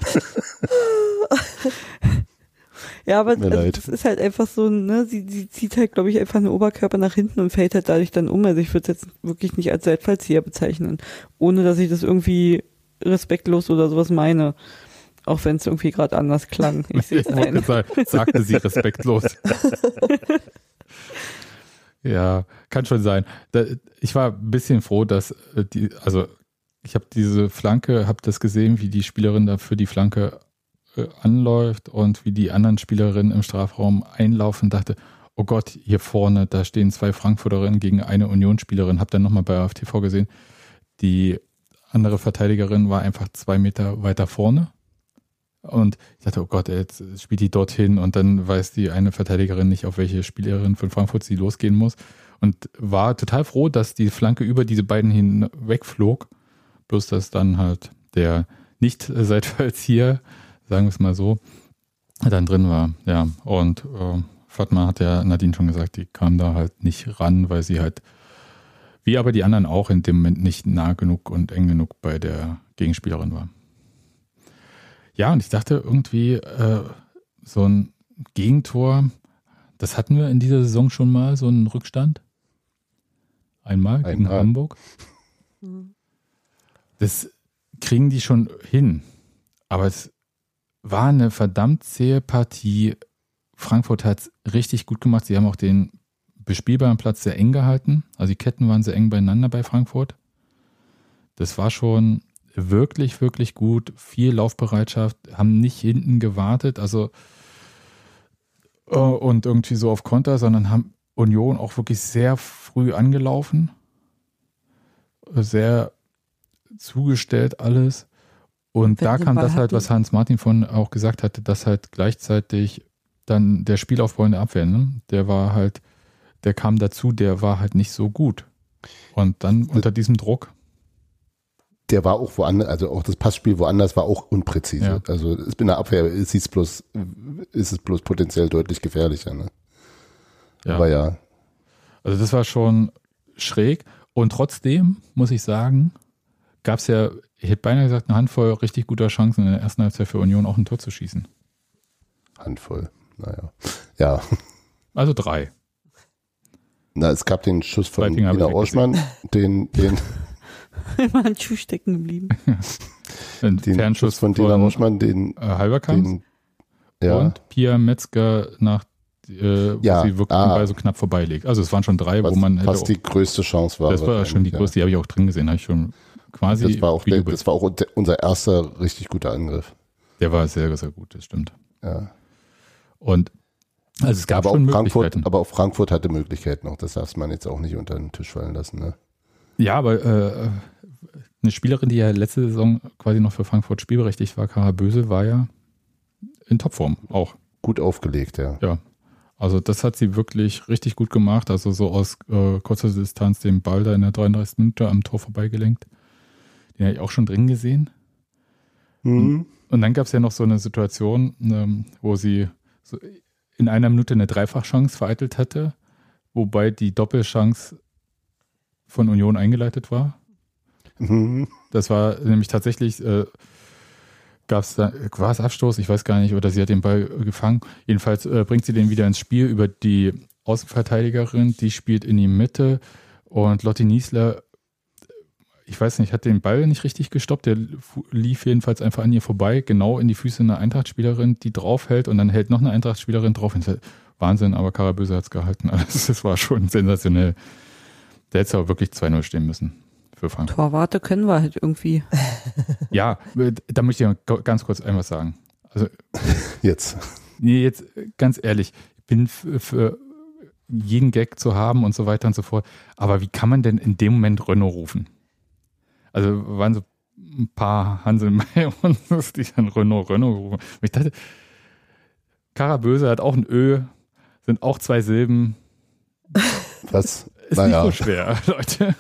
Ja, aber Mir also, leid. das ist halt einfach so, ne, sie zieht halt, glaube ich, einfach den Oberkörper nach hinten und fällt halt dadurch dann um. Also ich würde es jetzt wirklich nicht als Seitfallzieher bezeichnen, ohne dass ich das irgendwie respektlos oder sowas meine. Auch wenn es irgendwie gerade anders klang. Ich sehe Ich es wollte ein. sagen, sagte sie respektlos. Ja, kann schon sein. Ich war ein bisschen froh, dass ich habe diese Flanke, habe das gesehen, wie die Spielerin da für die Flanke anläuft und wie die anderen Spielerinnen im Strafraum einlaufen, dachte, oh Gott, hier vorne, da stehen 2 Frankfurterinnen gegen eine Unionsspielerin. Hab dann nochmal bei AFTV gesehen, die andere Verteidigerin war einfach 2 Meter weiter vorne. Und ich dachte, oh Gott, jetzt spielt die dorthin und dann weiß die eine Verteidigerin nicht, auf welche Spielerin von Frankfurt sie losgehen muss. Und war total froh, dass die Flanke über diese beiden hinwegflog. Bloß, dass dann halt der Nicht-Seitfallzieher, sagen wir es mal so, dann drin war. Ja, und Fatma hat ja Nadine schon gesagt, die kam da halt nicht ran, weil sie halt, wie aber die anderen auch, in dem Moment nicht nah genug und eng genug bei der Gegenspielerin war. Ja, und ich dachte irgendwie, so ein Gegentor, das hatten wir in dieser Saison schon mal, so einen Rückstand. Einmal gegen Einmal. Hamburg. Das kriegen die schon hin. Aber es war eine verdammt zähe Partie. Frankfurt hat es richtig gut gemacht. Sie haben auch den bespielbaren Platz sehr eng gehalten. Also die Ketten waren sehr eng beieinander bei Frankfurt. Das war schon wirklich, wirklich gut. Viel Laufbereitschaft, haben nicht hinten gewartet, also und irgendwie so auf Konter, sondern haben Union auch wirklich sehr früh angelaufen. Sehr zugestellt alles. Und Wenn da sie kam den Ball das halt, hatten. was Hans Martin von auch gesagt hatte, dass halt gleichzeitig dann der Spielaufbau in der Abwehr, ne? Der kam dazu, der war halt nicht so gut. Und dann unter diesem Druck. Der war auch woanders, also auch das Passspiel woanders war auch unpräzise. Ja. Also in der Abwehr ist es bloß potenziell deutlich gefährlicher. Ne? Ja. Aber ja. Also das war schon schräg. Und trotzdem, muss ich sagen, gab es ja, ich hätte beinahe gesagt, eine Handvoll richtig guter Chancen in der ersten Halbzeit für Union auch ein Tor zu schießen. Handvoll, naja. Ja. Also 3. Na, es gab den Schuss von Weiping habe Ina ich Orschmann, den Immer ein Schuh stecken geblieben. Ein Fernschuss von Dina Orschmann, den Halberkamp ja. und Pia Metzger wo sie wirklich den Ball so knapp vorbeilegt. Also es waren schon 3, wo man fast die größte Chance war. Das war schon die größte, die habe ich auch drin gesehen, habe ich schon quasi. Das war auch unser erster richtig guter Angriff. Der war sehr, sehr gut, das stimmt. Ja. Und also es gab aber schon auch Möglichkeiten. Aber auch Frankfurt hatte Möglichkeiten noch, das darf man jetzt auch nicht unter den Tisch fallen lassen. Ne? Ja, aber eine Spielerin, die ja letzte Saison quasi noch für Frankfurt spielberechtigt war, Kara Bösel, war ja in Topform auch. Gut aufgelegt, ja. Ja, also das hat sie wirklich richtig gut gemacht, also so aus kurzer Distanz den Ball da in der 33. Minute am Tor vorbeigelenkt. Den habe ich auch schon drin gesehen. Mhm. Und dann gab es ja noch so eine Situation, wo sie so in einer Minute eine Dreifachchance vereitelt hatte, wobei die Doppelchance von Union eingeleitet war. Mhm. Das war nämlich tatsächlich, war es Abstoß, ich weiß gar nicht, oder sie hat den Ball gefangen. Jedenfalls bringt sie den wieder ins Spiel über die Außenverteidigerin, die spielt in die Mitte und Lotti Niesler, ich weiß nicht, hat den Ball nicht richtig gestoppt, der lief jedenfalls einfach an ihr vorbei, genau in die Füße einer Eintracht-Spielerin, die draufhält und dann hält noch eine Eintracht-Spielerin drauf. Wahnsinn, aber Kara Böse hat es gehalten. Also das war schon sensationell. Der hätte aber wirklich 2-0 stehen müssen für Frankfurt. Torwarte können wir halt irgendwie. Ja, da möchte ich ganz kurz ein was sagen. Also jetzt ganz ehrlich, ich bin für jeden Gag zu haben und so weiter und so fort. Aber wie kann man denn in dem Moment Renault rufen? Also waren so ein paar Hansel May und die dann Renault gerufen. Und ich dachte, Kara Böse hat auch ein Ö, sind auch 2 Silben. Was? Ist nicht so schwer, Leute.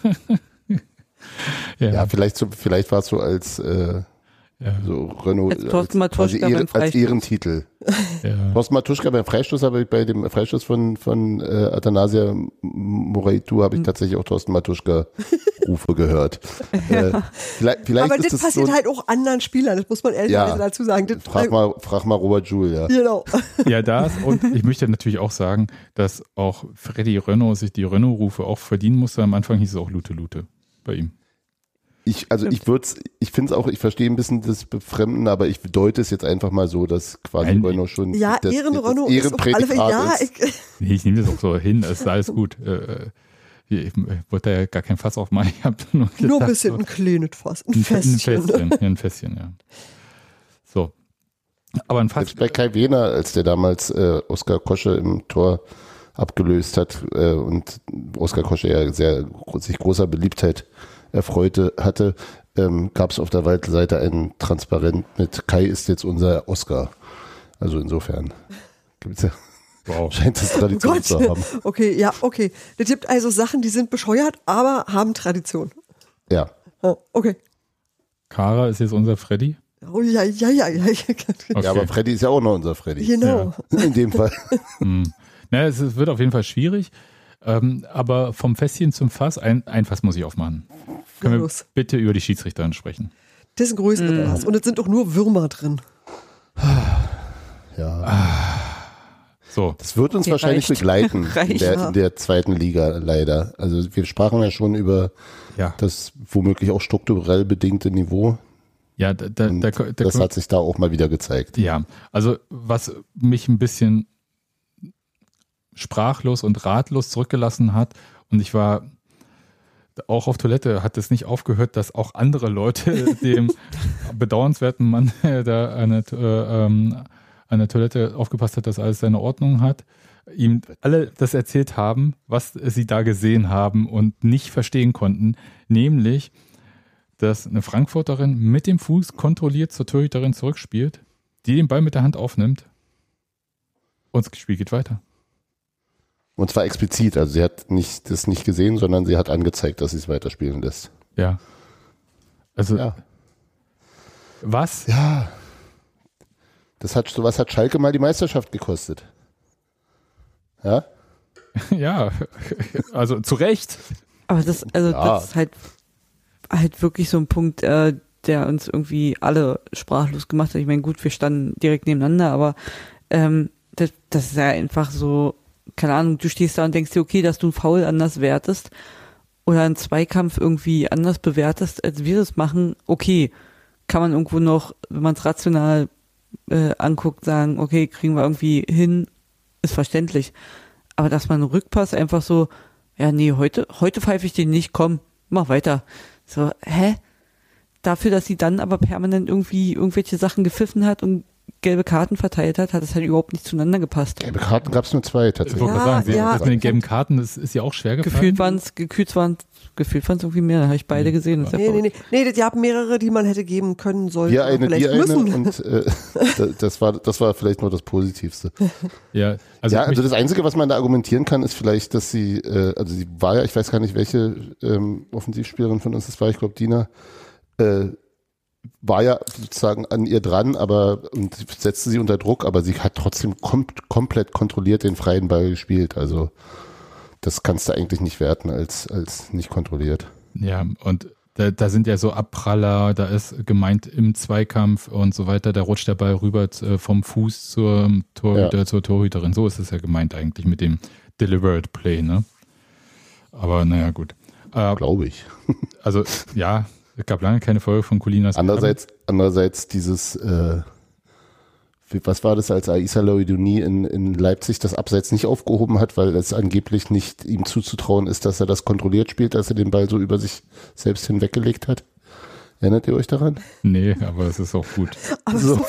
Ja, vielleicht war es so als so Renault als Ehrentitel. Ja. Thorsten Matuschka beim Freistoß, aber bei dem Freistoß von Athanasia Moraitu habe ich tatsächlich auch Thorsten Matuschka Rufe gehört. Vielleicht aber ist das passiert so, halt auch anderen Spielern, das muss man ehrlicherweise dazu sagen. Das, frag mal Robert Joule, ja. Genau. Ja, das und ich möchte natürlich auch sagen, dass auch Freddy Renault sich die Renault-Rufe auch verdienen musste. Am Anfang hieß es auch Lute Lute bei ihm. Ich finde es auch, ich verstehe ein bisschen das Befremden, aber ich deute es jetzt einfach mal so, dass quasi Renault schon das Ehrenrenault ist auf alle Fälle, ich nehme das auch so hin, es ist alles gut. Ich wollte ja gar kein Fass aufmachen. Ich habe nur ein bisschen ein kleines Fass, ein Fässchen. Ein Fässchen, ja. So. Aber ein Fass. Selbst bei Kai Wehner, als der damals Oskar Kosche im Tor abgelöst hat und Oskar Kosche ja sich großer Beliebtheit hatte, gab es auf der Waldseite ein Transparent mit Kai ist jetzt unser Oscar. Also insofern gibt's ja, scheint es Tradition zu haben. Okay. Das gibt also Sachen, die sind bescheuert, aber haben Tradition. Ja. Okay. Kara ist jetzt unser Freddy. Oh ja. Okay. Ja, aber Freddy ist ja auch noch unser Freddy. Genau. Ja. In dem Fall. Ja, es wird auf jeden Fall schwierig. Aber vom Fässchen zum Fass, ein Fass muss ich aufmachen. Können wir bitte über die Schiedsrichterin sprechen? Das ist ein größeres Fass. Und es sind auch nur Würmer drin. Ja. So. Das wird uns wahrscheinlich begleiten in der zweiten Liga leider. Also wir sprachen ja schon über das womöglich auch strukturell bedingte Niveau. Ja, das hat sich da auch mal wieder gezeigt. Ja, also was mich ein bisschen sprachlos und ratlos zurückgelassen hat und ich war auch auf Toilette, hat es nicht aufgehört, dass auch andere Leute dem bedauernswerten Mann, der an der Toilette aufgepasst hat, dass alles seine Ordnung hat, ihm alle das erzählt haben, was sie da gesehen haben und nicht verstehen konnten, nämlich, dass eine Frankfurterin mit dem Fuß kontrolliert zur Torhüterin zurückspielt, die den Ball mit der Hand aufnimmt Und das Spiel geht weiter. Und zwar explizit, also sie hat das nicht gesehen, sondern sie hat angezeigt, dass sie es weiterspielen lässt. Ja. Also, Ja. was? Ja. Sowas hat Schalke mal die Meisterschaft gekostet. Ja? Ja, also zu Recht. Aber das ist halt wirklich so ein Punkt, der uns irgendwie alle sprachlos gemacht hat. Ich meine, gut, wir standen direkt nebeneinander, aber das ist ja einfach so, keine Ahnung, du stehst da und denkst dir, okay, dass du einen Foul anders wertest oder einen Zweikampf irgendwie anders bewertest, als wir das machen, okay, kann man irgendwo noch, wenn man es rational anguckt, sagen, okay, kriegen wir irgendwie hin, ist verständlich. Aber dass man einen Rückpass einfach so, ja, nee, heute pfeife ich den nicht, komm, mach weiter. So, hä? Dafür, dass sie dann aber permanent irgendwie irgendwelche Sachen gepfiffen hat und gelbe Karten verteilt hat es halt überhaupt nicht zueinander gepasst. Gelbe Karten gab es nur 2 Ich tatsächlich. wollte gerade sagen, ja. das mit den gelben Karten, das ist ja auch schwer gefallen. Gefühlt waren es irgendwie mehr, da habe ich beide gesehen. Das ist ja verrückt. Nee, die haben mehrere, die man hätte geben können, sollen. Wir eine, vielleicht die eine müssen. und das war vielleicht nur das Positivste. Ja, Also das Einzige, was man da argumentieren kann, ist vielleicht, dass sie war ja, ich weiß gar nicht, welche Offensivspielerin von uns das war, ich glaube Dina, war ja sozusagen an ihr dran, und setzte sie unter Druck, aber sie hat trotzdem komplett kontrolliert den freien Ball gespielt. Also das kannst du eigentlich nicht werten als nicht kontrolliert. Ja, und da sind ja so Abpraller, da ist gemeint im Zweikampf und so weiter, da rutscht der Ball rüber vom Fuß zur Torhüterin. So ist es ja gemeint eigentlich mit dem Deliberate Play, ne? Aber naja, gut. Glaube ich. Also ja, es gab lange keine Folge von Colinas. Andererseits dieses, was war das, als Aissa Loidouni in Leipzig das Abseits nicht aufgehoben hat, weil es angeblich nicht ihm zuzutrauen ist, dass er das kontrolliert spielt, als er den Ball so über sich selbst hinweggelegt hat. Erinnert ihr euch daran? Nee, aber es ist auch gut. Aber So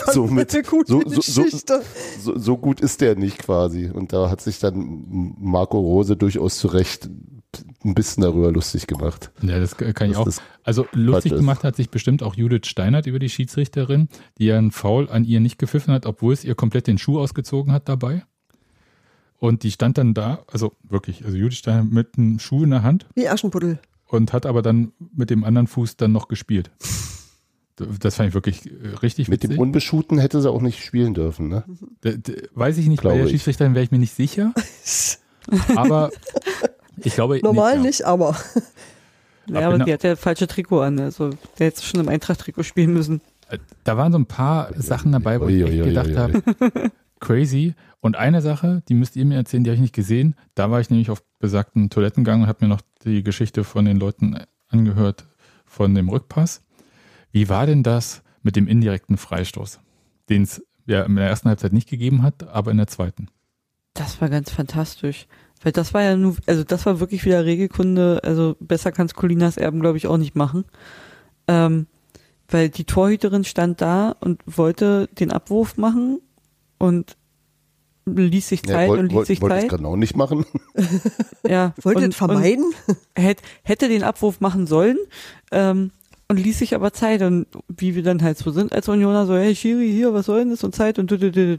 gut ist der nicht quasi. Und da hat sich dann Marco Rose durchaus zu Recht ein bisschen darüber lustig gemacht. Ja, das kann ich auch. Also lustig gemacht hat sich bestimmt auch Judith Steinert über die Schiedsrichterin, die ja einen Foul an ihr nicht gepfiffen hat, obwohl es ihr komplett den Schuh ausgezogen hat dabei. Und die stand dann da, also wirklich, also Judith Steinert mit einem Schuh in der Hand. Wie Aschenputtel. Und hat aber dann mit dem anderen Fuß dann noch gespielt. Das fand ich wirklich richtig witzig. Mit dem Unbeschuhten hätte sie auch nicht spielen dürfen, ne? Weiß ich nicht, bei der Schiedsrichterin wäre ich mir nicht sicher. Aber ich glaube normal nicht, nicht, aber. Ja, aber die hat ja falsche Trikot an. Also der hätte schon im Eintracht-Trikot spielen müssen. Da waren so ein paar Sachen dabei, wo ich echt gedacht habe, crazy. Und eine Sache, die müsst ihr mir erzählen, die habe ich nicht gesehen. Da war ich nämlich auf besagten Toilettengang und habe mir noch die Geschichte von den Leuten angehört von dem Rückpass. Wie war denn das mit dem indirekten Freistoß, den es ja in der ersten Halbzeit nicht gegeben hat, aber in der zweiten? Das war ganz fantastisch. Weil das war ja nur, also das war wirklich wieder Regelkunde, also besser kann es Colinas Erben, glaube ich, auch nicht machen. Weil die Torhüterin stand da und wollte den Abwurf machen und ließ sich Zeit Wollte es genau nicht machen. Ja. Wollte vermeiden? Hätte den Abwurf machen sollen und ließ sich aber Zeit. Und wie wir dann halt so sind als Unioner, so, hey Schiri, hier, was soll denn das? Und Zeit und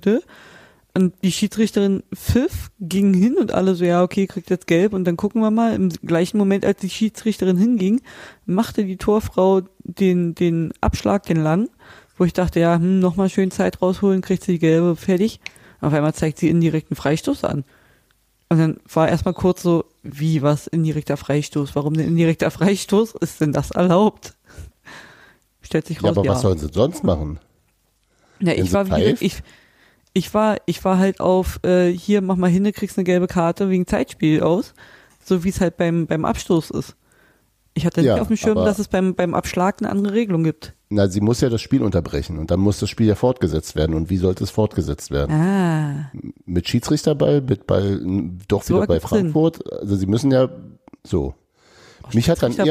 Und die Schiedsrichterin pfiff, ging hin und alle so, ja, okay, kriegt jetzt gelb und dann gucken wir mal. Im gleichen Moment, als die Schiedsrichterin hinging, machte die Torfrau den Abschlag, den lang, wo ich dachte, ja, nochmal schön Zeit rausholen, kriegt sie die gelbe, fertig. Auf einmal zeigt sie indirekten Freistoß an. Und dann war erstmal kurz so, wie, was, indirekter Freistoß? Warum denn indirekter Freistoß? Ist denn das erlaubt? Stellt sich raus, ja. Aber was sollen sie sonst machen? Ja, ich war halt auf, hier, mach mal hin, kriegst eine gelbe Karte wegen Zeitspiel aus. So wie es halt beim Abstoß ist. Ich hatte nicht auf dem Schirm, dass es beim Abschlag eine andere Regelung gibt. Na, sie muss ja das Spiel unterbrechen und dann muss das Spiel ja fortgesetzt werden. Und wie sollte es fortgesetzt werden? Mit Schiedsrichterball, mit Ball, doch so wieder bei Frankfurt. Sinn. Also sie müssen ja so. Mich hat dann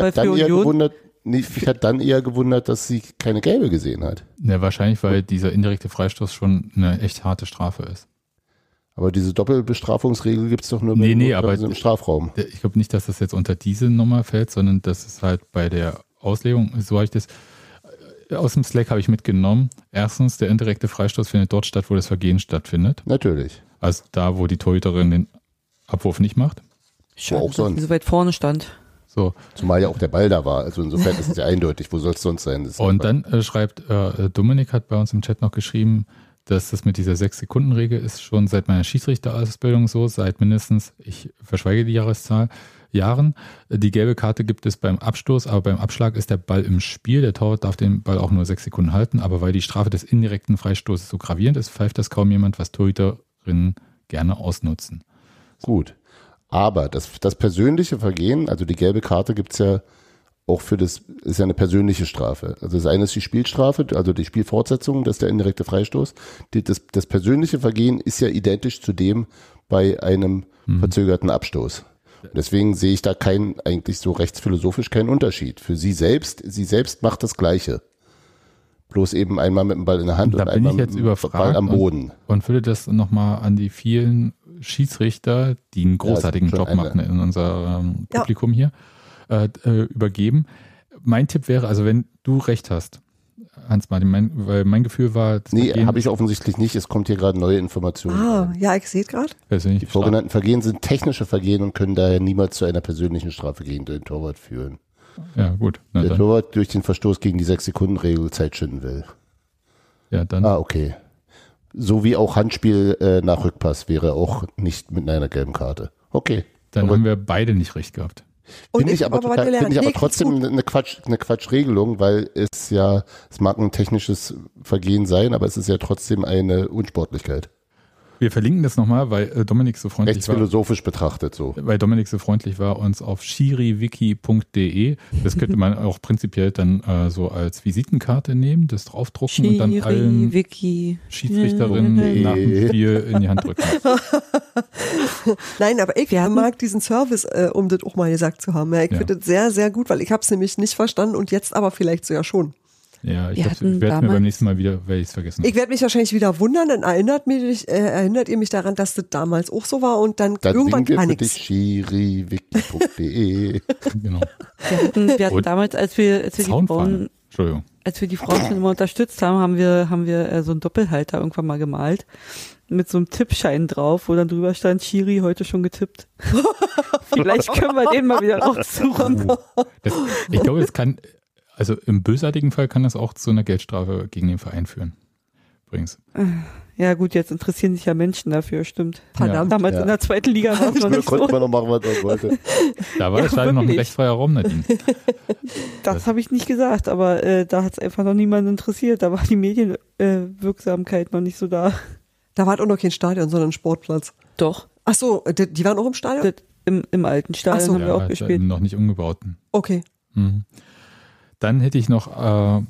eher gewundert, dass sie keine gelbe gesehen hat. Ja, wahrscheinlich, weil dieser indirekte Freistoß schon eine echt harte Strafe ist. Aber diese Doppelbestrafungsregel gibt es doch nur aber im Strafraum. Ich glaube nicht, dass das jetzt unter diese Nummer fällt, sondern das ist halt bei der Auslegung, so habe ich das aus dem Slack habe ich mitgenommen. Erstens, der indirekte Freistoß findet dort statt, wo das Vergehen stattfindet. Natürlich. Also da, wo die Torhüterin den Abwurf nicht macht. Schade, auch dass sonst. die so weit vorne stand. So. Zumal ja auch der Ball da war. Also insofern ist es ja eindeutig. Wo soll es sonst sein? Das ist Und einfach- dann schreibt Dominik hat bei uns im Chat noch geschrieben, dass das mit dieser 6-Sekunden-Regel ist schon seit meiner Schiedsrichterausbildung so, seit mindestens, ich verschweige die Jahreszahl, Jahren. Die gelbe Karte gibt es beim Abstoß, aber beim Abschlag ist der Ball im Spiel. Der Torwart darf den Ball auch nur 6 Sekunden halten, aber weil die Strafe des indirekten Freistoßes so gravierend ist, pfeift das kaum jemand, was Torhüterinnen gerne ausnutzen. Gut. Aber das persönliche Vergehen, also die gelbe Karte gibt's ja auch ist ja eine persönliche Strafe. Also das eine ist die Spielstrafe, also die Spielfortsetzung, das ist der indirekte Freistoß. Das persönliche Vergehen ist ja identisch zu dem bei einem verzögerten Abstoß. Und deswegen sehe ich da eigentlich so rechtsphilosophisch keinen Unterschied. Für sie selbst macht das Gleiche. Bloß eben einmal mit dem Ball in der Hand Da und bin einmal ich jetzt mit dem überfragt Ball am Boden. Und würde das nochmal an die vielen Schiedsrichter, die einen großartigen schon Job eine. machen in unserem Publikum hier, übergeben. Mein Tipp wäre, also wenn du recht hast, Hans-Martin, weil mein Gefühl war, das Nee, Vergehen habe ich offensichtlich nicht. Es kommt hier gerade neue Informationen. Ah, ja, ich sehe gerade. persönlich Die vorgenannten Vergehen sind technische Vergehen und können daher niemals zu einer persönlichen Strafe gegen den Torwart führen. Ja, gut. Na, Der dann, Torwart durch den Verstoß gegen die 6-Sekunden-Regel Zeit schinden will. ja, dann. Ah, okay. So wie auch Handspiel nach Rückpass wäre auch nicht mit einer gelben Karte. Okay. Dann aber- haben wir beide nicht recht gehabt. Finde ich aber, was gelernt. finde ich aber Nee, trotzdem eine Quatschregelung, weil es mag ein technisches Vergehen sein, aber es ist ja trotzdem eine Unsportlichkeit. Wir verlinken das nochmal, weil Dominik so freundlich war. Rechtsphilosophisch betrachtet so. Weil Dominik so freundlich war, uns auf schiriwiki.de, das könnte man auch prinzipiell dann so als Visitenkarte nehmen, das draufdrucken und dann allen Wiki. Schiedsrichterinnen nach dem Spiel in die Hand drücken. Nein, aber ich mag diesen Service, um das auch mal gesagt zu haben. Ja, ich Ja. finde das sehr, sehr gut, weil ich habe es nämlich nicht verstanden und jetzt aber vielleicht so ja schon. Ja, ich Wir glaube, hatten ich werde mir damals- beim nächsten Mal wieder, werde ich es vergessen. Ich werde mich wahrscheinlich wieder wundern, dann erinnert ihr mich daran, dass das damals auch so war und dann Dann irgendwann singen wir gar für dich nichts. schiriwiki.de. Genau. Wir hatten Und damals, als wir die Zaunpfanne. Entschuldigung. Frauen schon immer unterstützt haben, haben wir so einen Doppelhalter irgendwann mal gemalt. Mit so einem Tippschein drauf, wo dann drüber stand, Schiri heute schon getippt. Vielleicht können wir den mal wieder raussuchen. Ich glaube, das kann, also im bösartigen Fall kann das auch zu einer Geldstrafe gegen den Verein führen. Übrigens. Ja gut, jetzt interessieren sich ja Menschen dafür, stimmt. Verdammt. Damals Ja. in der zweiten Liga war es noch nicht Konnte so. man noch machen, was man wollte. Da war das leider noch ein wirklich. rechtsfreier Raum, Nadine. Das habe ich nicht gesagt, aber da hat es einfach noch niemand interessiert. Da war die Medienwirksamkeit noch nicht so da. Da war auch noch kein Stadion, sondern ein Sportplatz. Doch. Ach so, die waren auch im Stadion? Im alten Stadion Ach so. haben wir auch gespielt. Noch nicht umgebauten. Okay. Mhm. Dann hätte ich noch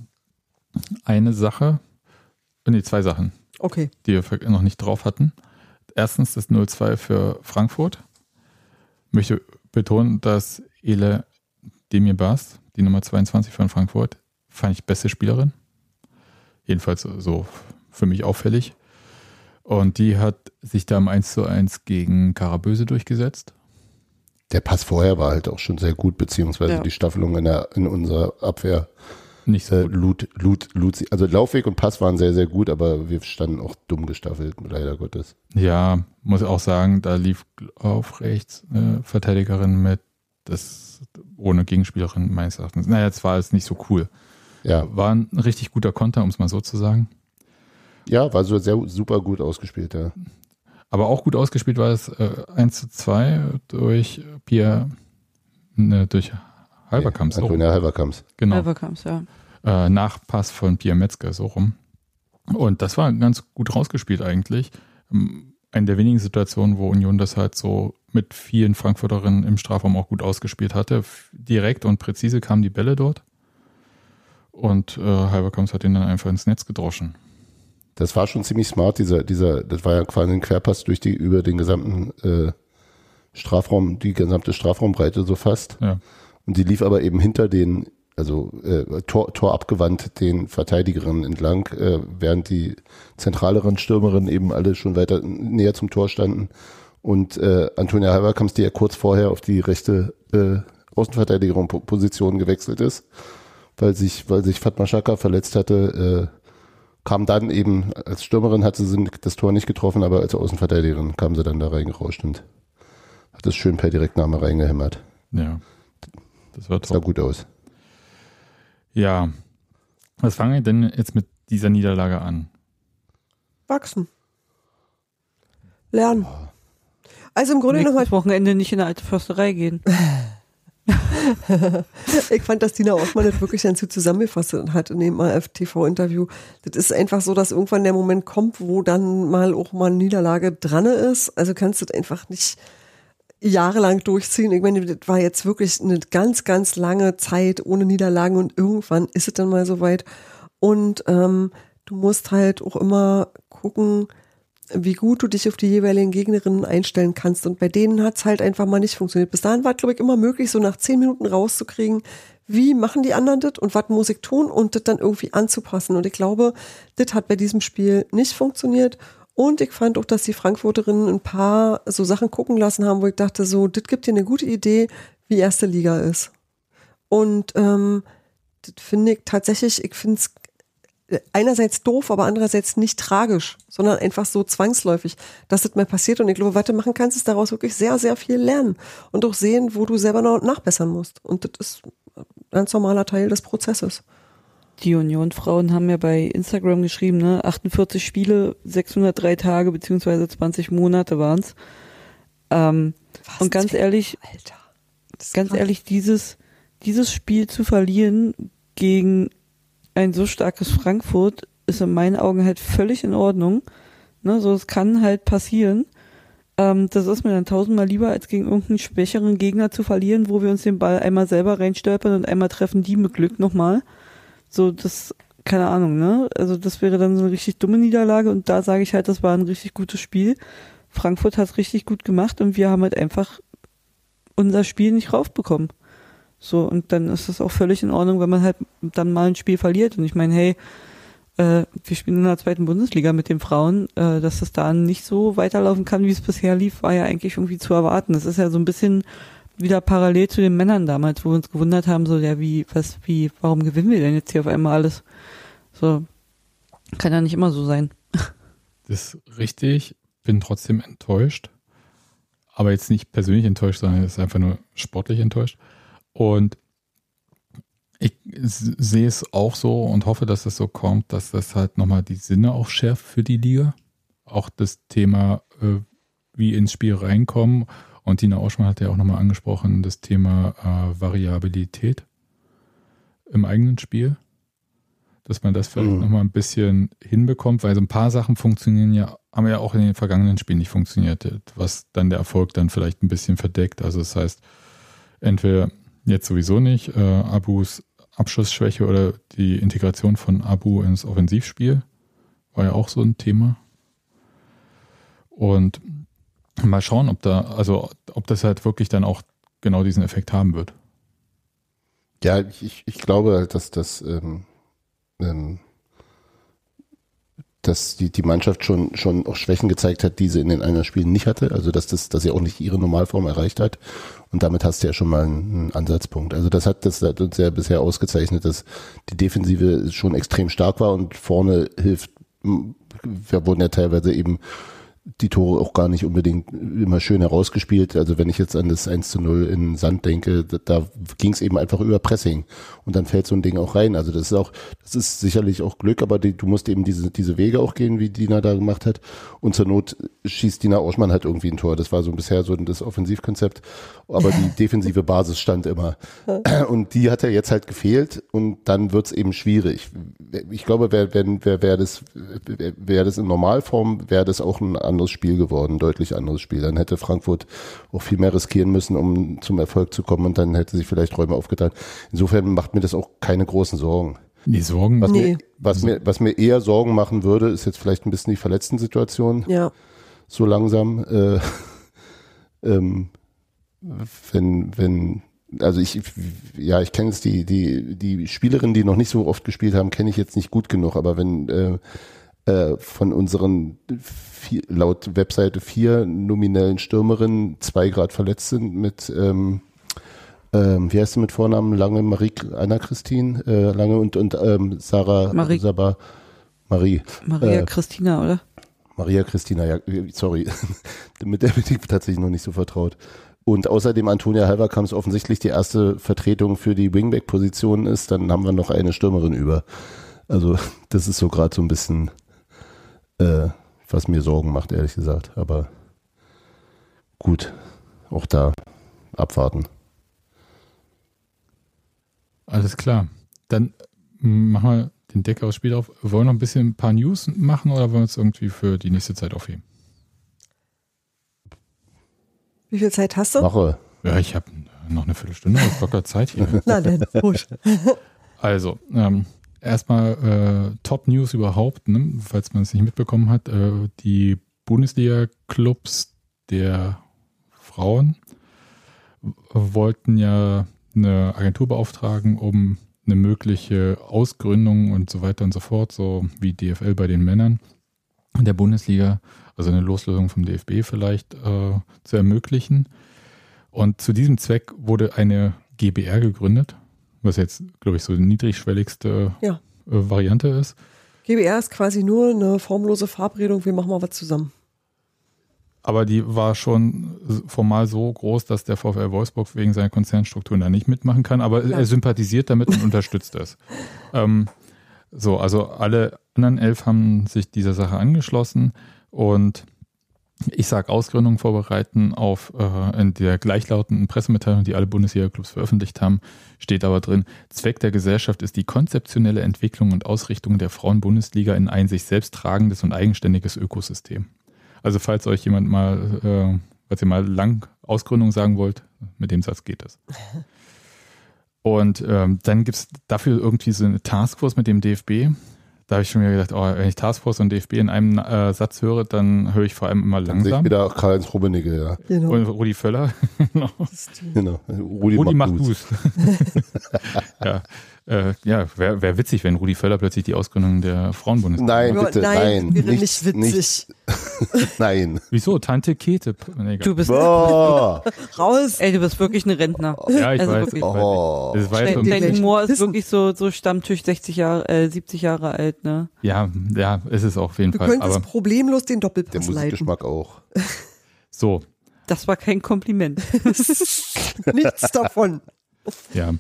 eine Sache, zwei Sachen, Okay. die wir noch nicht drauf hatten. Erstens das 0-2 für Frankfurt. Ich möchte betonen, dass Ele Demirbas, die Nummer 22 von Frankfurt, fand ich beste Spielerin. Jedenfalls so für mich auffällig. Und die hat sich da im 1:1 gegen Karaböse durchgesetzt. Der Pass vorher war halt auch schon sehr gut, beziehungsweise Ja. die Staffelung in unserer Abwehr Nicht so gut. lud sie. Also Laufweg und Pass waren sehr, sehr gut, aber wir standen auch dumm gestaffelt, leider Gottes. Ja, muss auch sagen, da lief auf rechts Verteidigerin mit, das ohne Gegenspielerin meines Erachtens. Naja, jetzt war es nicht so cool. Ja, War ein richtig guter Konter, um es mal so zu sagen. ja, war so sehr super gut ausgespielt, ja. Aber auch gut ausgespielt war es 1:2 durch durch Halberkamp. So rum. Antonia Halberkamps. Genau. Halberkamps, ja. Nachpass von Pierre Metzger, so rum. Und das war ganz gut rausgespielt eigentlich. Eine der wenigen Situationen, wo Union das halt so mit vielen Frankfurterinnen im Strafraum auch gut ausgespielt hatte. Direkt und präzise kamen die Bälle dort. Und Halberkamps hat ihn dann einfach ins Netz gedroschen. Das war schon ziemlich smart, das war ja quasi ein Querpass über den gesamten Strafraum, die gesamte Strafraumbreite so fast. Ja. Und die lief aber eben hinter den, also Tor abgewandt den Verteidigerinnen entlang, während die zentraleren Stürmerinnen eben alle schon weiter näher zum Tor standen. Und Antonia Halberkamps, die ja kurz vorher auf die rechte Außenverteidigerposition gewechselt ist, weil sich Fatma Chaka verletzt hatte, kam dann eben, als Stürmerin hat sie das Tor nicht getroffen, aber als Außenverteidigerin kam sie dann da reingerauscht und hat das schön per Direktnahme reingehämmert. Ja, das war Sah top. gut aus. Ja, was fangen wir denn jetzt mit dieser Niederlage an? Wachsen. Lernen. Also im Grunde nochmal. Nächstes Wochenende nicht in eine alte Försterei gehen. Ich fand, dass Dina Oschmann das wirklich ganz gut zusammengefasst hat in dem AFTV-Interview. Das ist einfach so, dass irgendwann der Moment kommt, wo dann mal auch mal eine Niederlage dran ist. Also kannst du das einfach nicht jahrelang durchziehen. Ich meine, das war jetzt wirklich eine ganz, ganz lange Zeit ohne Niederlagen und irgendwann ist es dann mal soweit. Und du musst halt auch immer gucken, wie gut du dich auf die jeweiligen Gegnerinnen einstellen kannst. Und bei denen hat es halt einfach mal nicht funktioniert. Bis dahin war es, glaube ich, immer möglich, so nach 10 Minuten rauszukriegen, wie machen die anderen das und was muss ich tun und das dann irgendwie anzupassen. Und ich glaube, das hat bei diesem Spiel nicht funktioniert. Und ich fand auch, dass die Frankfurterinnen ein paar so Sachen gucken lassen haben, wo ich dachte, so, das gibt dir eine gute Idee, wie erste Liga ist. Und das finde ich tatsächlich, ich finde es einerseits doof, aber andererseits nicht tragisch, sondern einfach so zwangsläufig, dass das mal passiert. Und ich glaube, was du machen kannst, ist daraus wirklich sehr, sehr viel lernen und auch sehen, wo du selber noch nachbessern musst. Und das ist ein ganz normaler Teil des Prozesses. Die Union-Frauen haben ja bei Instagram geschrieben, ne, 48 Spiele, 603 Tage beziehungsweise 20 Monate waren's. Und ganz ehrlich, Alter, ganz ehrlich, dieses Spiel zu verlieren gegen ein so starkes Frankfurt ist in meinen Augen halt völlig in Ordnung. Ne, so, es kann halt passieren. Das ist mir dann 1000-mal lieber, als gegen irgendeinen schwächeren Gegner zu verlieren, wo wir uns den Ball einmal selber reinstolpern und einmal treffen die mit Glück nochmal. So, das, keine Ahnung, ne? Also das wäre dann so eine richtig dumme Niederlage und da sage ich halt, das war ein richtig gutes Spiel. Frankfurt hat es richtig gut gemacht und wir haben halt einfach unser Spiel nicht raufbekommen. So, und dann ist es auch völlig in Ordnung, wenn man halt dann mal ein Spiel verliert. Und ich meine, hey, wir spielen in der 2. Bundesliga mit den Frauen, dass es da nicht so weiterlaufen kann, wie es bisher lief, war ja eigentlich irgendwie zu erwarten. Das ist ja so ein bisschen wieder parallel zu den Männern damals, wo wir uns gewundert haben, so, ja, warum gewinnen wir denn jetzt hier auf einmal alles? So, kann ja nicht immer so sein. Das ist richtig, bin trotzdem enttäuscht. Aber jetzt nicht persönlich enttäuscht, sondern ist einfach nur sportlich enttäuscht. Und ich sehe es auch so und hoffe, dass es so kommt, dass das halt nochmal die Sinne auch schärft für die Liga. Auch das Thema, wie ins Spiel reinkommen. Und Dina Oschmann hat ja auch nochmal angesprochen, das Thema Variabilität im eigenen Spiel. Dass man das vielleicht nochmal ein bisschen hinbekommt, weil so ein paar Sachen funktionieren ja, haben ja auch in den vergangenen Spielen nicht funktioniert, was dann der Erfolg dann vielleicht ein bisschen verdeckt. Also das heißt, entweder jetzt sowieso nicht, Abus Abschussschwäche oder die Integration von Abu ins Offensivspiel war ja auch so ein Thema. Und mal schauen, ob das halt wirklich dann auch genau diesen Effekt haben wird. Ja, ich glaube halt, dass die Mannschaft schon auch Schwächen gezeigt hat, die sie in den anderen Spielen nicht hatte. Also dass sie auch nicht ihre Normalform erreicht hat. Und damit hast du ja schon mal einen Ansatzpunkt. Also das hat uns ja bisher ausgezeichnet, dass die Defensive schon extrem stark war und vorne hilft. Wir wurden ja teilweise eben die Tore auch gar nicht unbedingt immer schön herausgespielt. Also wenn ich jetzt an das 1:0 in Sand denke, da ging es eben einfach über Pressing und dann fällt so ein Ding auch rein. Also das ist sicherlich auch Glück, aber du musst eben diese Wege auch gehen, wie Dina da gemacht hat. Und zur Not schießt Dina Oschmann halt irgendwie ein Tor. Das war so bisher so das Offensivkonzept. Aber die defensive Basis stand immer. Und die hat ja jetzt halt gefehlt und dann wird's eben schwierig. Ich glaube, wäre das in Normalform, wäre das auch ein anderes Spiel geworden, ein deutlich anderes Spiel. Dann hätte Frankfurt auch viel mehr riskieren müssen, um zum Erfolg zu kommen und dann hätte sich vielleicht Räume aufgetan. Insofern macht mir das auch keine großen Sorgen. Die Sorgen? Was mir eher Sorgen machen würde, ist jetzt vielleicht ein bisschen die Verletzten-Situation. Ja. So langsam. Also ich kenne jetzt die Spielerinnen, die noch nicht so oft gespielt haben, kenne ich jetzt nicht gut genug, aber wenn von unseren laut Webseite 4 nominellen Stürmerinnen 2 gerade verletzt sind mit wie heißt sie mit Vornamen? Lange, Anna-Christine Lange und Sarah Marie. Sabah. Maria Christina, oder? Maria Christina, ja, sorry. Mit der bin ich tatsächlich noch nicht so vertraut. Und außerdem Antonia Halverkamps offensichtlich die erste Vertretung für die Wingback-Position ist, dann haben wir noch eine Stürmerin über. Also das ist so gerade so ein bisschen, was mir Sorgen macht, ehrlich gesagt. Aber gut, auch da abwarten. Alles klar. Dann machen wir den Deckel aufs Spiel auf. Wollen wir noch ein paar News machen oder wollen wir es irgendwie für die nächste Zeit aufheben? Wie viel Zeit hast du? Mache. Ja, ich habe noch eine Viertelstunde locker Zeit hier. Na denn, gut. Also, erstmal Top-News überhaupt, ne? Falls man es nicht mitbekommen hat. Die Bundesliga-Clubs der Frauen wollten ja eine Agentur beauftragen, um eine mögliche Ausgründung und so weiter und so fort, so wie DFL bei den Männern der Bundesliga, also eine Loslösung vom DFB vielleicht zu ermöglichen. Und zu diesem Zweck wurde eine GBR gegründet, was jetzt, glaube ich, so die niedrigschwelligste Variante ist. GBR ist quasi nur eine formlose Verabredung, wir machen mal was zusammen. Aber die war schon formal so groß, dass der VfL Wolfsburg wegen seiner Konzernstrukturen da nicht mitmachen kann. Aber er sympathisiert damit und unterstützt es. Also alle anderen 11 haben sich dieser Sache angeschlossen. Und ich sage Ausgründung vorbereiten auf in der gleichlautenden Pressemitteilung, die alle Bundesliga-Clubs veröffentlicht haben, steht aber drin, Zweck der Gesellschaft ist die konzeptionelle Entwicklung und Ausrichtung der Frauen-Bundesliga in ein sich selbst tragendes und eigenständiges Ökosystem. Also falls euch jemand mal, falls ihr mal lang Ausgründung sagen wollt, mit dem Satz geht das. Und dann gibt es dafür irgendwie so eine Taskforce mit dem DFB. Da habe ich schon wieder gedacht, wenn ich Taskforce und DFB in einem Satz höre, dann höre ich vor allem immer langsam. Dann sehe ich wieder Karl-Heinz Rummenigge, ja. Genau. Und Rudi Völler. Genau. Rudi macht du's. Ja, wäre witzig, wenn Rudi Völler plötzlich die Ausgründung der Frauenbundesliga. Nein, bitte, nein. Wäre nicht witzig. Nein. Wieso? Tante Käthe. Nee, Du bist Boah. Raus. Ey, du bist wirklich ein Rentner. ja, ich also weiß. wirklich. Das war jetzt Dein Gleich Humor ist wissen. wirklich so Stammtisch 70 Jahre alt, ne? ja, ist es auf jeden Du Fall. könntest Aber problemlos den Der Doppelpass leiten. Musikgeschmack auch. so, Das war kein Kompliment. Nichts davon. ja.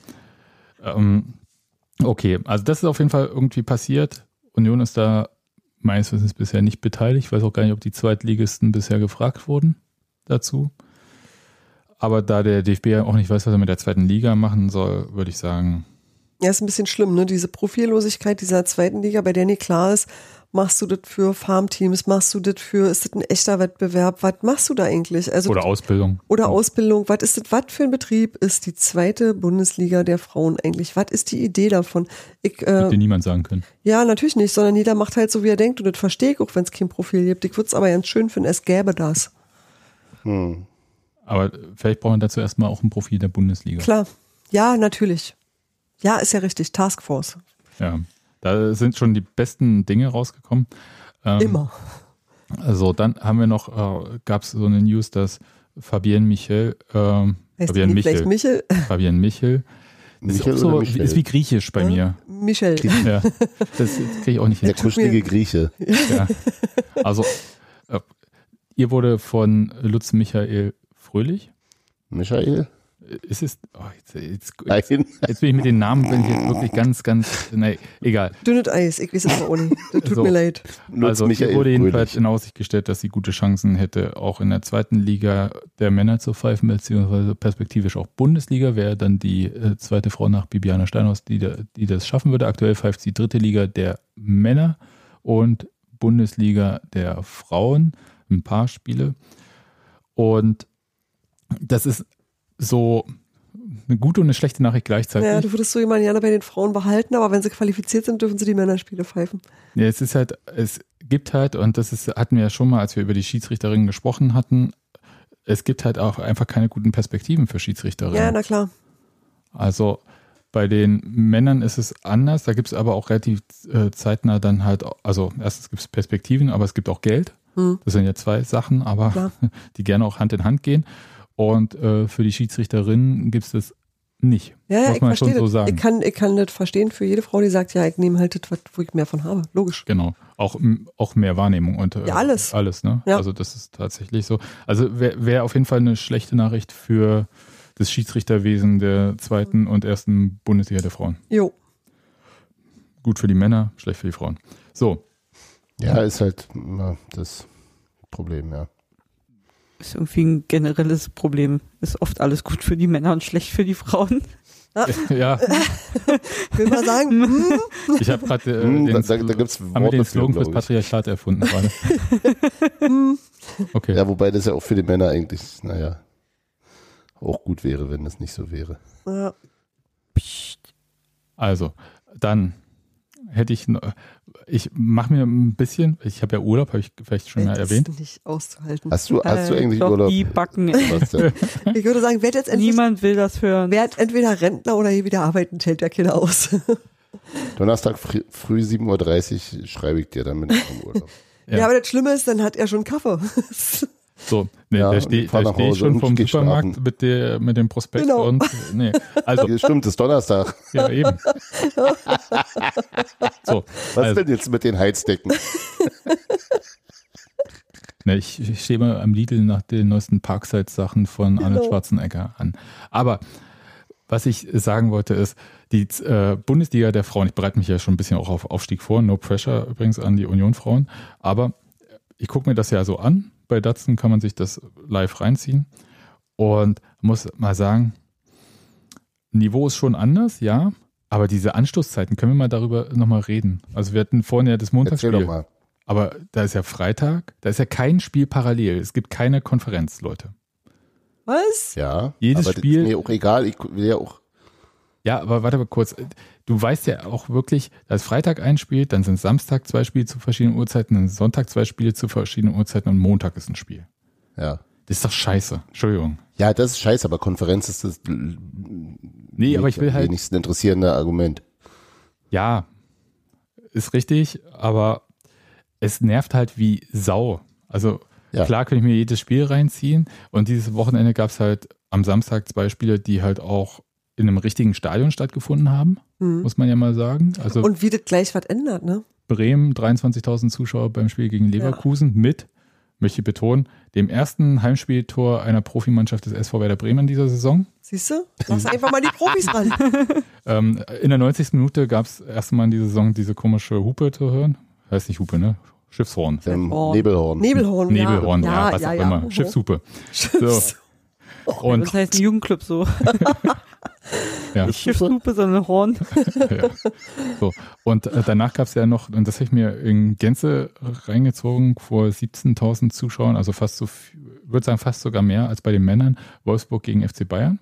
Okay, also das ist auf jeden Fall irgendwie passiert. Union ist da meines Wissens bisher nicht beteiligt. Ich weiß auch gar nicht, ob die Zweitligisten bisher gefragt wurden dazu. Aber da der DFB ja auch nicht weiß, was er mit der zweiten Liga machen soll, würde ich sagen. Ja, ist ein bisschen schlimm, ne? Diese Profillosigkeit dieser zweiten Liga, bei der nicht klar ist, machst du das für Farmteams, machst du das für, ist das ein echter Wettbewerb, was machst du da eigentlich? Also, Oder Ausbildung. Oder Ausbildung, was ist das, was für ein Betrieb ist die zweite Bundesliga der Frauen eigentlich? Was ist die Idee davon? Wird dir niemand sagen können. Ja, natürlich nicht, sondern jeder macht halt so, wie er denkt und das verstehe ich auch, wenn es kein Profil gibt. Ich würde es aber ganz schön finden, es gäbe das. Aber vielleicht brauchen wir dazu erstmal auch ein Profil der Bundesliga. Klar, ja, natürlich. Ja, ist ja richtig, Taskforce. Ja, da sind schon die besten Dinge rausgekommen. Immer. Also dann haben wir noch, gab es so eine News, dass Fabienne Michel, Heißt die nicht gleich Michel? Fabienne Michel, das Michel ist, oder auch so, Michel? ist wie griechisch bei mir. Michel. Ja, das kriege ich auch nicht hin. Der kuschelige Grieche. Ja. Also, ihr wurde von Lutz Michael Fröhlich. Michael? Ist es, jetzt Nein. bin ich mit den Namen, bin ich jetzt wirklich ganz, nee, egal. Dünnes Eis, ich weiß es aber auch nicht. Das tut So. mir leid. Also Michael ihr wurde jedenfalls Fröhlich. in Aussicht gestellt, dass sie gute Chancen hätte, auch in der zweiten Liga der Männer zu pfeifen, beziehungsweise perspektivisch auch Bundesliga, wäre dann die zweite Frau nach Bibiana Steinhaus, die das schaffen würde. Aktuell pfeift sie dritte Liga der Männer und Bundesliga der Frauen, ein paar Spiele. Und das ist so eine gute und eine schlechte Nachricht gleichzeitig. Ja, du würdest so jemanden gerne bei den Frauen behalten, aber wenn sie qualifiziert sind, dürfen sie die Männerspiele pfeifen. Ja, es gibt halt, und hatten wir ja schon mal, als wir über die Schiedsrichterinnen gesprochen hatten, es gibt halt auch einfach keine guten Perspektiven für Schiedsrichterinnen. Ja, na klar. Also bei den Männern ist es anders, da gibt es aber auch relativ zeitnah dann halt, also erstens gibt es Perspektiven, aber es gibt auch Geld. Das sind ja zwei Sachen, aber Klar. die gerne auch Hand in Hand gehen. Und für die Schiedsrichterinnen gibt es nicht. Ja, muss ich man schon verstehe so das. sagen. Ich kann das verstehen für jede Frau, die sagt, ja, ich nehme halt das, wo ich mehr von habe. Logisch. Genau. Auch mehr Wahrnehmung und Ja, alles. Alles, ne? Ja. Also das ist tatsächlich so. Also wäre auf jeden Fall eine schlechte Nachricht für das Schiedsrichterwesen der 2. und 1. Bundesliga der Frauen. Jo. Gut für die Männer, schlecht für die Frauen. So. Ja, ist halt immer das Problem, ja. Ist irgendwie ein generelles Problem. Ist oft alles gut für die Männer und schlecht für die Frauen. Ja, Will mal sagen, ich habe gerade da gibt's haben wir Worte den für, Slogan fürs glaub ich. Patriarchat erfunden gerade. Okay. Ja, wobei das ja auch für die Männer eigentlich, auch gut wäre, wenn das nicht so wäre. ja. Also, dann hätte ich mache mir ein bisschen, ich habe ja Urlaub, habe ich vielleicht schon mal Das erwähnt. ist nicht auszuhalten. Hast du eigentlich doch Urlaub? die Backen. Sebastian? Ich würde sagen, werd jetzt endlich, Niemand will das hören. werd entweder Rentner oder hier wieder arbeiten, hält der Kinder aus. Donnerstag früh 7:30 Uhr schreibe ich dir, dann bin ich vom Urlaub. Ja. aber das Schlimme ist, dann hat er schon Kaffee. So, nee, Ja, da und stehe fahr nach ich Hause schon und vom geh Supermarkt schlafen. mit dem Prospekt Genau. und nee, also Stimmt, es ist Donnerstag. ja eben. So, Was also, denn jetzt mit den Heizdecken? ne, ich stehe mal am Lidl nach den neuesten Parkside-Sachen von Arnold Schwarzenegger an. Aber was ich sagen wollte ist, die Bundesliga der Frauen, ich bereite mich ja schon ein bisschen auch auf Aufstieg vor, no pressure übrigens an die Union-Frauen, aber ich gucke mir das ja so an, bei Datsun kann man sich das live reinziehen und muss mal sagen, Niveau ist schon anders, ja, aber diese Anstoßzeiten, können wir mal darüber nochmal reden. Also wir hatten vorhin ja das Erzähl Montagsspiel, doch mal. aber da ist ja Freitag, da ist ja kein Spiel parallel, es gibt keine Konferenz, Leute. Was? Ja, Jedes aber Spiel- das ist mir auch egal. Ich will ja auch. Ja, aber warte mal kurz. Du weißt ja auch wirklich, da ist Freitag ein Spiel, dann sind Samstag 2 Spiele zu verschiedenen Uhrzeiten, dann Sonntag 2 Spiele zu verschiedenen Uhrzeiten und Montag ist ein Spiel. Ja. Das ist doch scheiße. Entschuldigung. Ja, das ist scheiße, aber Konferenz ist das Nee, aber ich will halt, wenigsten interessierende Argument. ja, ist richtig, aber es nervt halt wie Sau. Also Ja. klar kann ich mir jedes Spiel reinziehen und dieses Wochenende gab es halt am Samstag 2 Spiele, die halt auch in einem richtigen Stadion stattgefunden haben, muss man ja mal sagen. Also Und wie das gleich was ändert, ne? Bremen, 23.000 Zuschauer beim Spiel gegen Leverkusen mit, möchte ich betonen, dem ersten Heimspieltor einer Profimannschaft des SV Werder Bremen in dieser Saison. Siehst du? Lass einfach mal die Profis ran. In der 90. Minute gab es erstmal in dieser Saison diese komische Hupe zu hören. Heißt nicht Hupe, ne? Schiffshorn. Nebelhorn. Nebelhorn. Nebelhorn, ja, was auch immer. Schiffshupe. So. Und Das heißt ein Jugendclub so. ja. Nicht Schiffshupe, sondern Horn. Ja. So. Und danach gab es ja noch, und das habe ich mir in Gänze reingezogen, vor 17.000 Zuschauern, also fast so, würde sagen fast sogar mehr als bei den Männern, Wolfsburg gegen FC Bayern.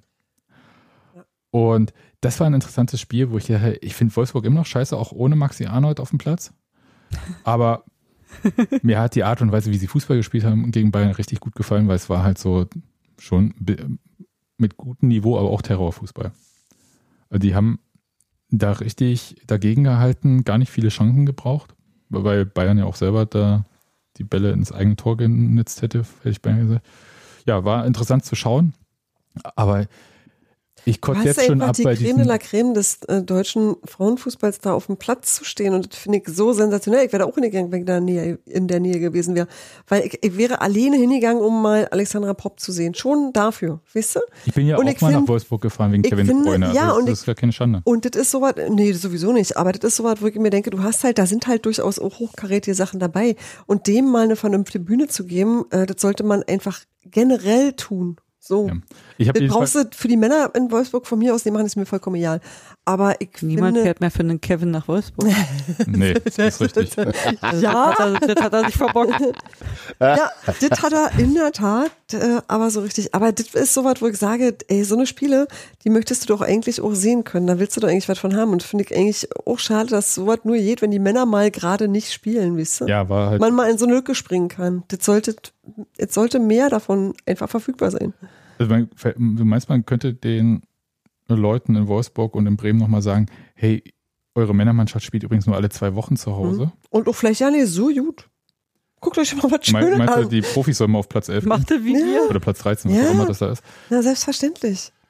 Und das war ein interessantes Spiel, wo ich finde Wolfsburg immer noch scheiße, auch ohne Maxi Arnold auf dem Platz. Aber mir hat die Art und Weise, wie sie Fußball gespielt haben, gegen Bayern richtig gut gefallen, weil es war halt so schon mit gutem Niveau, aber auch Terrorfußball. Die haben da richtig dagegen gehalten, gar nicht viele Chancen gebraucht, weil Bayern ja auch selber da die Bälle ins eigene Tor genetzt hätte ich beinahe gesagt. Ja, war interessant zu schauen, aber ich konnte jetzt schon ab bei die Creme de la Creme des deutschen Frauenfußballs da auf dem Platz zu stehen und das finde ich so sensationell. Ich wäre da auch hingegangen, wenn ich da in der Nähe gewesen wäre, weil ich wäre alleine hingegangen, um mal Alexandra Popp zu sehen. Schon dafür, weißt du? Ich bin ja Und auch ich mal nach find- Wolfsburg gefahren wegen ich Kevin finde- De Bruyne. ja, Also und das ist gar keine Schande. Und das ist sowas, nee, sowieso nicht, aber das ist sowas, wo ich mir denke, du hast halt, da sind halt durchaus auch hochkarätige Sachen dabei und dem mal eine vernünftige Bühne zu geben, das sollte man einfach generell tun. So. Ja. Ich habe Das brauchst du für die Männer in Wolfsburg von mir aus, die machen es mir vollkommen egal. Aber ich Niemand finde, fährt mehr für einen Kevin nach Wolfsburg. Nee, das ist richtig. ja, Das hat er sich verbockt. ja, das hat er in der Tat, aber so richtig. Aber das ist sowas, wo ich sage, ey, so eine Spiele, die möchtest du doch eigentlich auch sehen können. Da willst du doch eigentlich was von haben. Und finde ich eigentlich auch schade, dass sowas nur geht, wenn die Männer mal gerade nicht spielen, weißt du? Ja, war halt. Man mal in so eine Lücke springen kann. Das sollte mehr davon einfach verfügbar sein. Also du meinst, man könnte den Leuten in Wolfsburg und in Bremen nochmal sagen, hey, eure Männermannschaft spielt übrigens nur alle 2 Wochen zu Hause. Und auch vielleicht ja nicht so gut. Guckt euch mal was Schönes Meinst du, an. die Profis sollen mal auf Platz 11 gehen? Machte wie wir. Oder Platz 13, was Ja. auch immer das da ist? Na, selbstverständlich.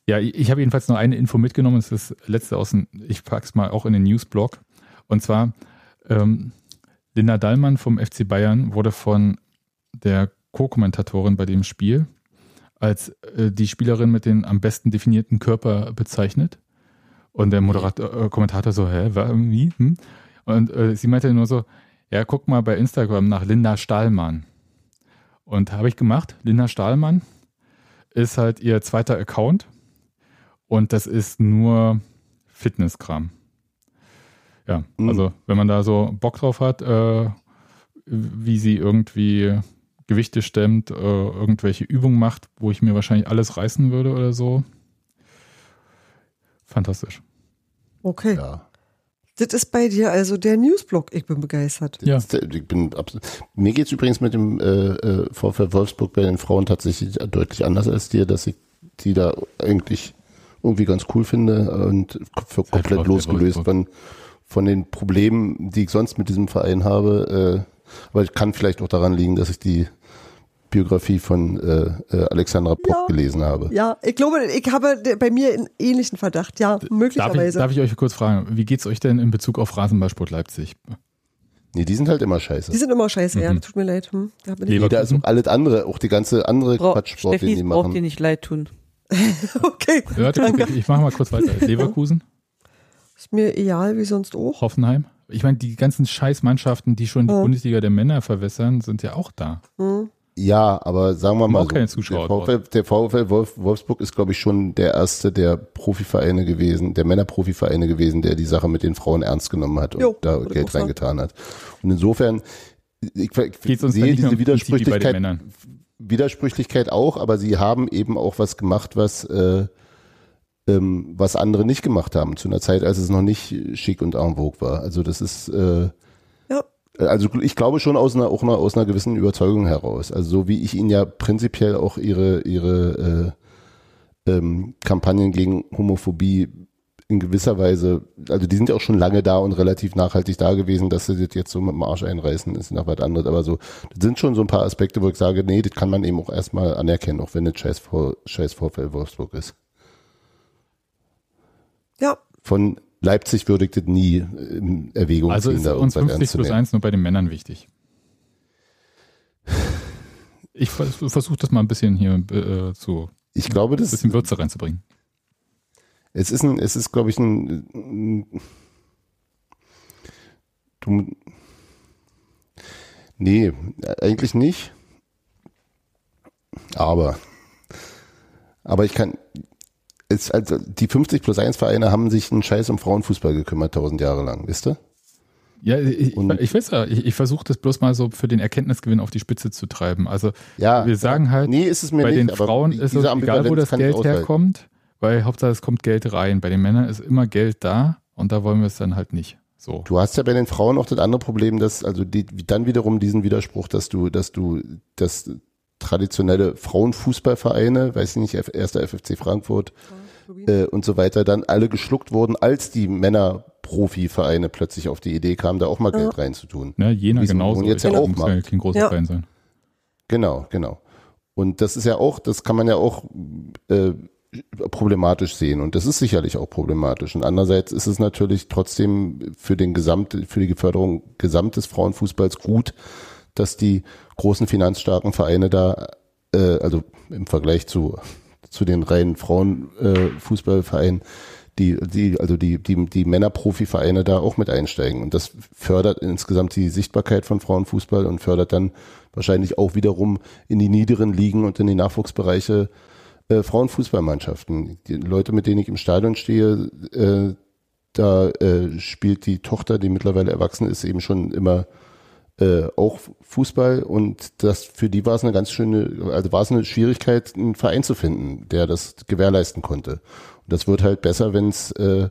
Ja, ich habe jedenfalls nur eine Info mitgenommen. Das ist das letzte ich packe es mal auch in den Newsblog. Und zwar, Linda Dallmann vom FC Bayern wurde von der Co-Kommentatorin bei dem Spiel als die Spielerin mit dem am besten definierten Körper bezeichnet. Und der Kommentator so, wie? Und sie meinte nur so, ja, guck mal bei Instagram nach Linda Stahlmann. Und habe ich gemacht. Linda Stahlmann ist halt ihr zweiter Account und das ist nur Fitnesskram. Ja, also wenn man da so Bock drauf hat, wie sie irgendwie Gewichte stemmt, irgendwelche Übungen macht, wo ich mir wahrscheinlich alles reißen würde oder so. Fantastisch. Okay. Ja. Das ist bei dir also der Newsblog. Ich bin begeistert. Ja. Mir geht es übrigens mit dem VfL Wolfsburg bei den Frauen tatsächlich deutlich anders als dir, dass ich die da eigentlich irgendwie ganz cool finde und für komplett losgelöst von den Problemen, die ich sonst mit diesem Verein habe. Aber ich kann vielleicht auch daran liegen, dass ich die Biografie von Alexandra Popp gelesen habe. Ja, ich glaube, ich habe bei mir einen ähnlichen Verdacht. Ja, möglicherweise. Darf ich euch kurz fragen, wie geht es euch denn in Bezug auf Rasenballsport Leipzig? Nee, die sind halt immer scheiße. Die sind immer scheiße, ja, tut mir leid. Nee, da ist auch alles andere, auch die ganze andere Quatschsport, den die machen. Braucht dir nicht leid tun. Okay. Warte, ich mache mal kurz weiter. Leverkusen? Ist mir egal, wie sonst auch. Hoffenheim? Ich meine, die ganzen Scheißmannschaften, die schon die Bundesliga der Männer verwässern, sind ja auch da. Ja, aber sagen wir mal auch keine Zuschauer der VfL Wolfsburg ist, glaube ich, schon der erste der Männerprofivereine gewesen, der die Sache mit den Frauen ernst genommen hat und da Geld reingetan hat. Und insofern, ich sehe diese Widersprüchlichkeit auch, aber sie haben eben auch was gemacht, was andere nicht gemacht haben, zu einer Zeit, als es noch nicht schick und en vogue war. Also das ist also ich glaube schon aus einer gewissen Überzeugung heraus. Also so wie ich Ihnen ja prinzipiell auch ihre Kampagnen gegen Homophobie in gewisser Weise, also die sind ja auch schon lange da und relativ nachhaltig da gewesen, dass sie das jetzt so mit dem Arsch einreißen, ist noch was anderes. Aber so, das sind schon so ein paar Aspekte, wo ich sage, nee, das kann man eben auch erstmal anerkennen, auch wenn das scheiß VfL Wolfsburg ist. Ja. Von Leipzig würde ich das nie in Erwägung also ziehen. Also ist uns 50+1 nur bei den Männern wichtig. Ich versuche das mal ein bisschen hier ich glaube, ein bisschen Würze reinzubringen. Es ist, glaube ich, nee, eigentlich nicht. Aber ich kann, also die 50+1 Vereine haben sich einen Scheiß um Frauenfußball gekümmert, 1000 Jahre lang, wisst ihr? Ja, ich weiß ja, ich versuche das bloß mal so für den Erkenntnisgewinn auf die Spitze zu treiben. Also wir sagen halt, nee, ist es mir bei nicht, den Frauen ist es egal, wo das Geld herkommt, weil Hauptsache es kommt Geld rein. Bei den Männern ist immer Geld da und da wollen wir es dann halt nicht. So. Du hast ja bei den Frauen auch das andere Problem, dass also dann wiederum diesen Widerspruch, dass das traditionelle Frauenfußballvereine, weiß ich nicht, erster FFC Frankfurt und so weiter, dann alle geschluckt wurden, als die Männer-Profi-Vereine plötzlich auf die Idee kamen, da auch mal Geld reinzutun. Ne, Jena genauso. Jetzt ja auch mal. Ja kein großer Verein sein. Genau. Und das ist ja auch, das kann man ja auch problematisch sehen und das ist sicherlich auch problematisch. Und andererseits ist es natürlich trotzdem für die Geförderung gesamtes Frauenfußballs gut, dass die großen finanzstarken Vereine da, also im Vergleich zu den reinen Frauenfußballvereinen, die Männerprofivereine da auch mit einsteigen. Und das fördert insgesamt die Sichtbarkeit von Frauenfußball und fördert dann wahrscheinlich auch wiederum in die niederen Ligen und in die Nachwuchsbereiche Frauenfußballmannschaften. Die Leute, mit denen ich im Stadion stehe, da spielt die Tochter, die mittlerweile erwachsen ist, eben schon immer auch Fußball und das für die war es eine Schwierigkeit, einen Verein zu finden, der das gewährleisten konnte. Und das wird halt besser, wenn es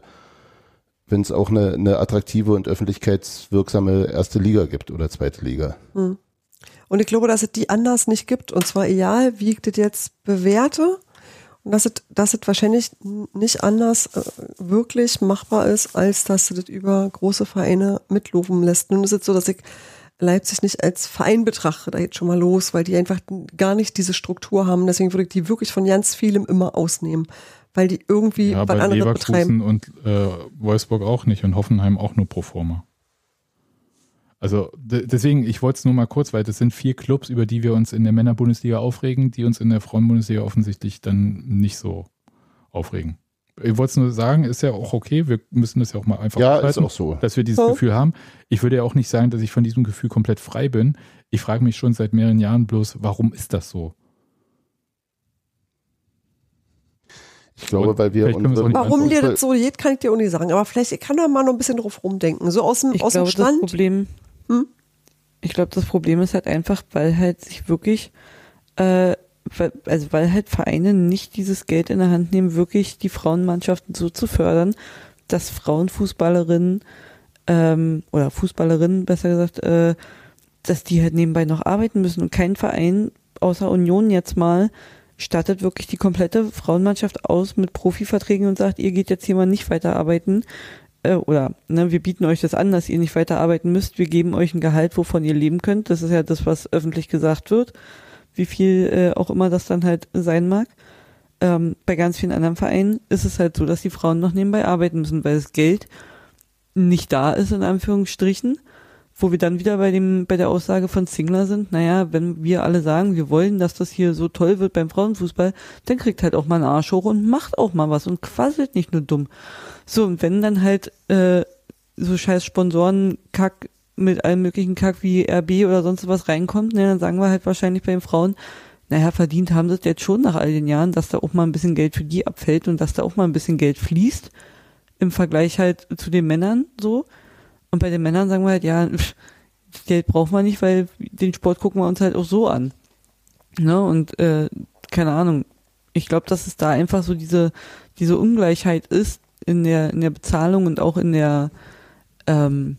auch eine attraktive und öffentlichkeitswirksame erste Liga gibt oder zweite Liga. Und ich glaube, dass es die anders nicht gibt und zwar egal, wie ich das jetzt bewerte und dass es wahrscheinlich nicht anders wirklich machbar ist, als dass du das über große Vereine mitlaufen lässt. Nun ist es so, dass ich Leipzig nicht als Verein betrachte, da jetzt schon mal los, weil die einfach gar nicht diese Struktur haben. Deswegen würde ich die wirklich von ganz vielem immer ausnehmen. weil die irgendwie Ja, was bei anderes Leverkusen betreiben. und Wolfsburg auch nicht und Hoffenheim auch nur pro forma. Also deswegen, ich wollte es nur mal kurz, weil das sind 4 Clubs, über die wir uns in der Männerbundesliga aufregen, die uns in der Frauenbundesliga offensichtlich dann nicht so aufregen. Ich wollte es nur sagen, ist ja auch okay, wir müssen das ja auch mal einfach Ja, aushalten, ist auch so. dass wir dieses Gefühl haben. Ich würde ja auch nicht sagen, dass ich von diesem Gefühl komplett frei bin. Ich frage mich schon seit mehreren Jahren bloß, warum ist das so? Ich glaube, Und weil wir vielleicht können wir es auch nicht Warum dir Fußball- das so geht, kann ich dir auch nicht sagen. Aber vielleicht, ich kann da mal noch ein bisschen drauf rumdenken. So aus dem Ich glaube, Stand. Ich glaube, das Problem ist halt einfach, weil halt sich wirklich, weil halt Vereine nicht dieses Geld in der Hand nehmen, wirklich die Frauenmannschaften so zu fördern, dass Frauenfußballerinnen oder Fußballerinnen besser gesagt, dass die halt nebenbei noch arbeiten müssen und kein Verein außer Union jetzt mal stattet wirklich die komplette Frauenmannschaft aus mit Profiverträgen und sagt, ihr geht jetzt hier mal nicht weiterarbeiten oder wir bieten euch das an, dass ihr nicht weiterarbeiten müsst, wir geben euch ein Gehalt, wovon ihr leben könnt. Das ist ja das, was öffentlich gesagt wird, wie viel auch immer das dann halt sein mag. Bei ganz vielen anderen Vereinen ist es halt so, dass die Frauen noch nebenbei arbeiten müssen, weil das Geld nicht da ist, in Anführungsstrichen, wo wir dann wieder bei der Aussage von Zingler sind, naja, wenn wir alle sagen, wir wollen, dass das hier so toll wird beim Frauenfußball, dann kriegt halt auch mal einen Arsch hoch und macht auch mal was und quasselt nicht nur dumm. So, und wenn dann halt so scheiß Sponsoren-Kack mit allem möglichen Kack wie RB oder sonst was reinkommt, ne, dann sagen wir halt wahrscheinlich bei den Frauen, naja, verdient haben sie es jetzt schon nach all den Jahren, dass da auch mal ein bisschen Geld für die abfällt und dass da auch mal ein bisschen Geld fließt im Vergleich halt zu den Männern so. Und bei den Männern sagen wir halt, ja, Geld brauchen wir nicht, weil den Sport gucken wir uns halt auch so an. Ne? Und keine Ahnung, ich glaube, dass es da einfach so diese Ungleichheit ist in der Bezahlung und auch in der in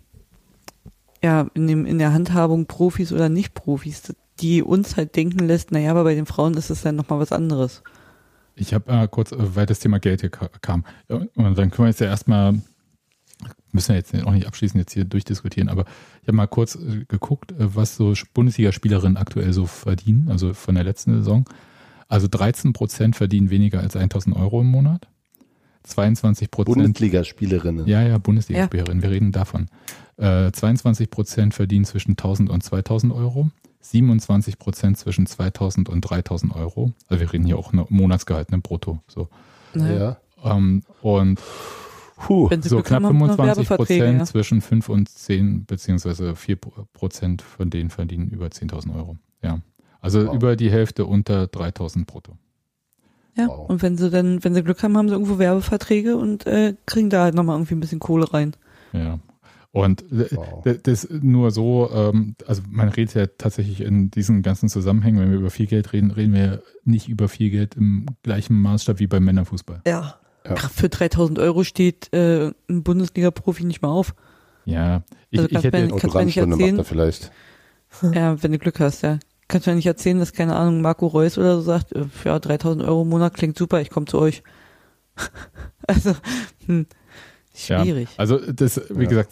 der Handhabung Profis oder Nicht-Profis, die uns halt denken lässt, naja, aber bei den Frauen ist es dann nochmal was anderes. Ich habe kurz, weil das Thema Geld hier kam, und dann können wir jetzt ja erstmal, müssen wir jetzt auch nicht abschließend jetzt hier durchdiskutieren, aber ich habe mal kurz geguckt, was so Bundesligaspielerinnen aktuell so verdienen, also von der letzten Saison. Also 13% verdienen weniger als 1.000 Euro im Monat. 22%. Bundesligaspielerinnen. Ja, Bundesligaspielerinnen, wir reden davon. 22% verdienen zwischen 1.000 und 2.000 Euro. 27% zwischen 2.000 und 3.000 Euro. Also wir reden hier auch Monatsgehalt, brutto. So. Ja. Und Wenn sie so Glück knapp haben, haben sie noch 25% Werbeverträge, ja. zwischen 5 und 10, beziehungsweise 4% von denen verdienen über 10.000 Euro. Ja. Also Wow. über die Hälfte unter 3.000 brutto. Ja, Wow. und wenn sie Glück haben, haben sie irgendwo Werbeverträge und kriegen da halt nochmal irgendwie ein bisschen Kohle rein. Ja. Und Wow. das nur so, also man redet ja tatsächlich in diesen ganzen Zusammenhängen, wenn wir über viel Geld reden, reden wir nicht über viel Geld im gleichen Maßstab wie beim Männerfußball. Ja. Ja. Ach, für 3.000 Euro steht ein Bundesliga-Profi nicht mal auf. Ja, ich Also hätte kannst du mir nicht Autogrammstunde macht erzählen. er vielleicht. Ja, wenn du Glück hast, ja. Kannst du mir nicht erzählen, dass, keine Ahnung, Marco Reus oder so sagt, ja, 3.000 Euro im Monat klingt super, ich komme zu euch. Also, schwierig. Ja, also das, wie gesagt,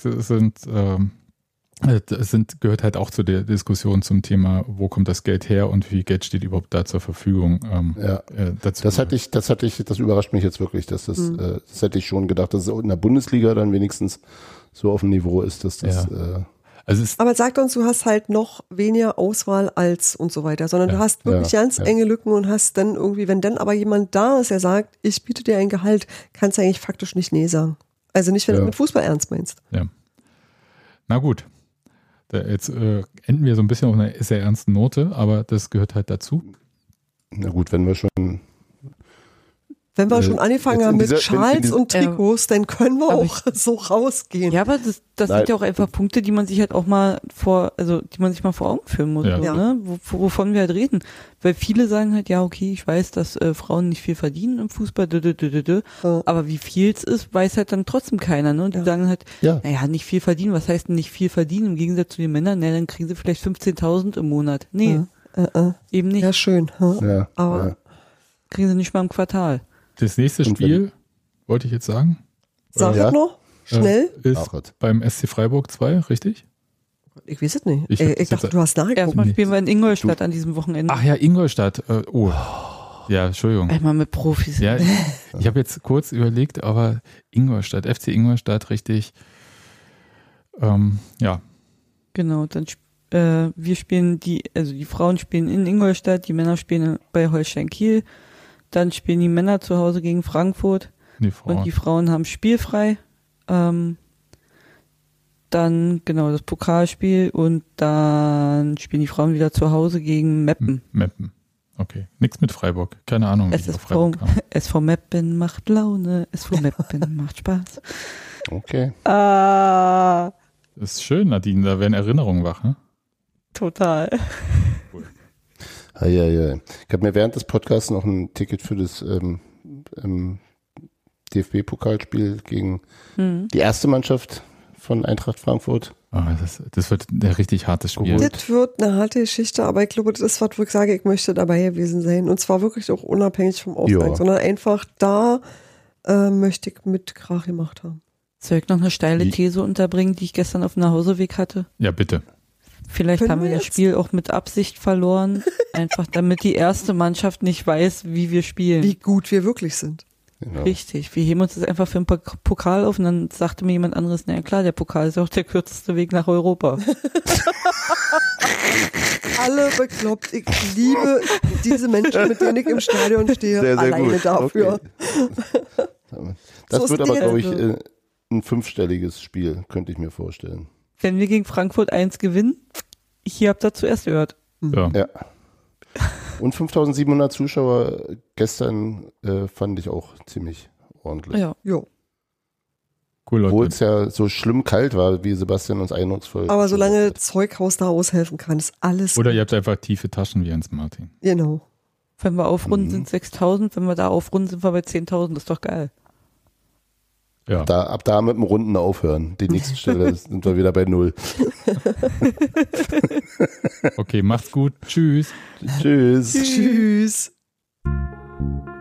gehört halt auch zu der Diskussion zum Thema, wo kommt das Geld her und wie viel Geld steht überhaupt da zur Verfügung. Dazu. Das überrascht mich jetzt wirklich, dass das hätte ich schon gedacht, dass es in der Bundesliga dann wenigstens so auf dem Niveau ist, dass das Also es, Aber sagt uns, du hast halt noch weniger Auswahl als und so weiter, sondern du hast wirklich ganz enge Lücken und hast dann irgendwie, wenn dann aber jemand da ist, der sagt, ich biete dir ein Gehalt, kannst du eigentlich faktisch nicht nee sagen. Also nicht, wenn du mit Fußball ernst meinst. ja. Na gut. Jetzt enden wir so ein bisschen auf einer sehr ernsten Note, aber das gehört halt dazu. na gut, wenn wir schon Wenn wir schon angefangen jetzt haben in mit dieser- Schals und Trikots, dann können wir Aber auch so rausgehen. Ja, aber das Nein. sind ja auch einfach Punkte, die man sich halt auch mal die man sich mal vor Augen führen muss, Ja. so, Ja. ne? Wovon wir halt reden. Weil viele sagen halt, ja, okay, ich weiß, dass Frauen nicht viel verdienen im Fußball, Ja. aber wie viel es ist, weiß halt dann trotzdem keiner, ne? Die sagen halt, Ja. naja, nicht viel verdienen, was heißt denn nicht viel verdienen im Gegensatz zu den Männern? Na, dann kriegen sie vielleicht 15.000 im Monat. Nee, eben nicht. Ja, schön. ja, Aber- ja. Kriegen sie nicht mal im Quartal. Das nächste Und wenn- Spiel, wollte ich jetzt sagen, Sag Ja. es noch, schnell. ist Ach Gott. beim SC Freiburg 2, richtig? Ich weiß es nicht. Ich Ich, hab das dachte, jetzt- du hast nachgeguckt. Erstmal spielen wir in Ingolstadt an diesem Wochenende. Ach ja, Ingolstadt. Ja, Entschuldigung. Einmal mit Profis. Ja, ich habe jetzt kurz überlegt, aber Ingolstadt, FC Ingolstadt, richtig. Ja. Genau, dann wir spielen die Frauen spielen in Ingolstadt, die Männer spielen bei Holstein Kiel. Dann spielen die Männer zu Hause gegen Frankfurt Die Frauen. und die Frauen haben spielfrei. Dann genau das Pokalspiel und dann spielen die Frauen wieder zu Hause gegen Meppen. Meppen. Okay. Nichts mit Freiburg. Keine Ahnung, wie ich auf Freiburg kam. SV Meppen macht Laune, SV Meppen macht Spaß. Okay. Ah, Das ist schön, Nadine. Da werden Erinnerungen wach, ne? total. Ja. Ich habe mir während des Podcasts noch ein Ticket für das DFB-Pokalspiel gegen die erste Mannschaft von Eintracht Frankfurt. Das wird ein richtig hartes Spiel. Das wird eine harte Geschichte, aber ich glaube, das ist was, wo ich sage, ich möchte dabei gewesen sein. Und zwar wirklich auch unabhängig vom Ausgang, Ja. sondern einfach da möchte ich mit Krach gemacht haben. Soll ich noch eine steile These unterbringen, die ich gestern auf dem Nachhauseweg hatte? Ja, bitte. Vielleicht Können haben wir wir das jetzt? Spiel auch mit Absicht verloren, einfach damit die erste Mannschaft nicht weiß, wie wir spielen. Wie gut wir wirklich sind. Genau. Richtig, wir heben uns das einfach für einen Pokal auf und dann sagte mir jemand anderes, na ja klar, der Pokal ist auch der kürzeste Weg nach Europa. Alle bekloppt. Ich liebe diese Menschen, mit denen ich im Stadion stehe, Sehr, sehr alleine gut. dafür. Okay. Das So wird ist aber, die glaube ich, Hälfte. ein 5-stelliges Spiel, könnte ich mir vorstellen. Wenn wir gegen Frankfurt 1 gewinnen, hier habt ihr zuerst gehört. Ja. Ja. Und 5.700 Zuschauer gestern fand ich auch ziemlich ordentlich. Ja. Jo. Cool, Leute. Obwohl es ja so schlimm kalt war, wie Sebastian uns eindrucksvoll. Aber solange gesagt hat. Zeughaus da aushelfen kann, ist alles Oder ihr habt einfach tiefe Taschen wie Jens Martin. genau. Wenn wir aufrunden, sind 6.000, wenn wir da aufrunden, sind wir bei 10.000, das ist doch geil. Ja. Ab da mit dem Runden aufhören. Die nächste Stelle sind wir wieder bei 0. Okay, macht's gut. Tschüss. Tschüss. Tschüss.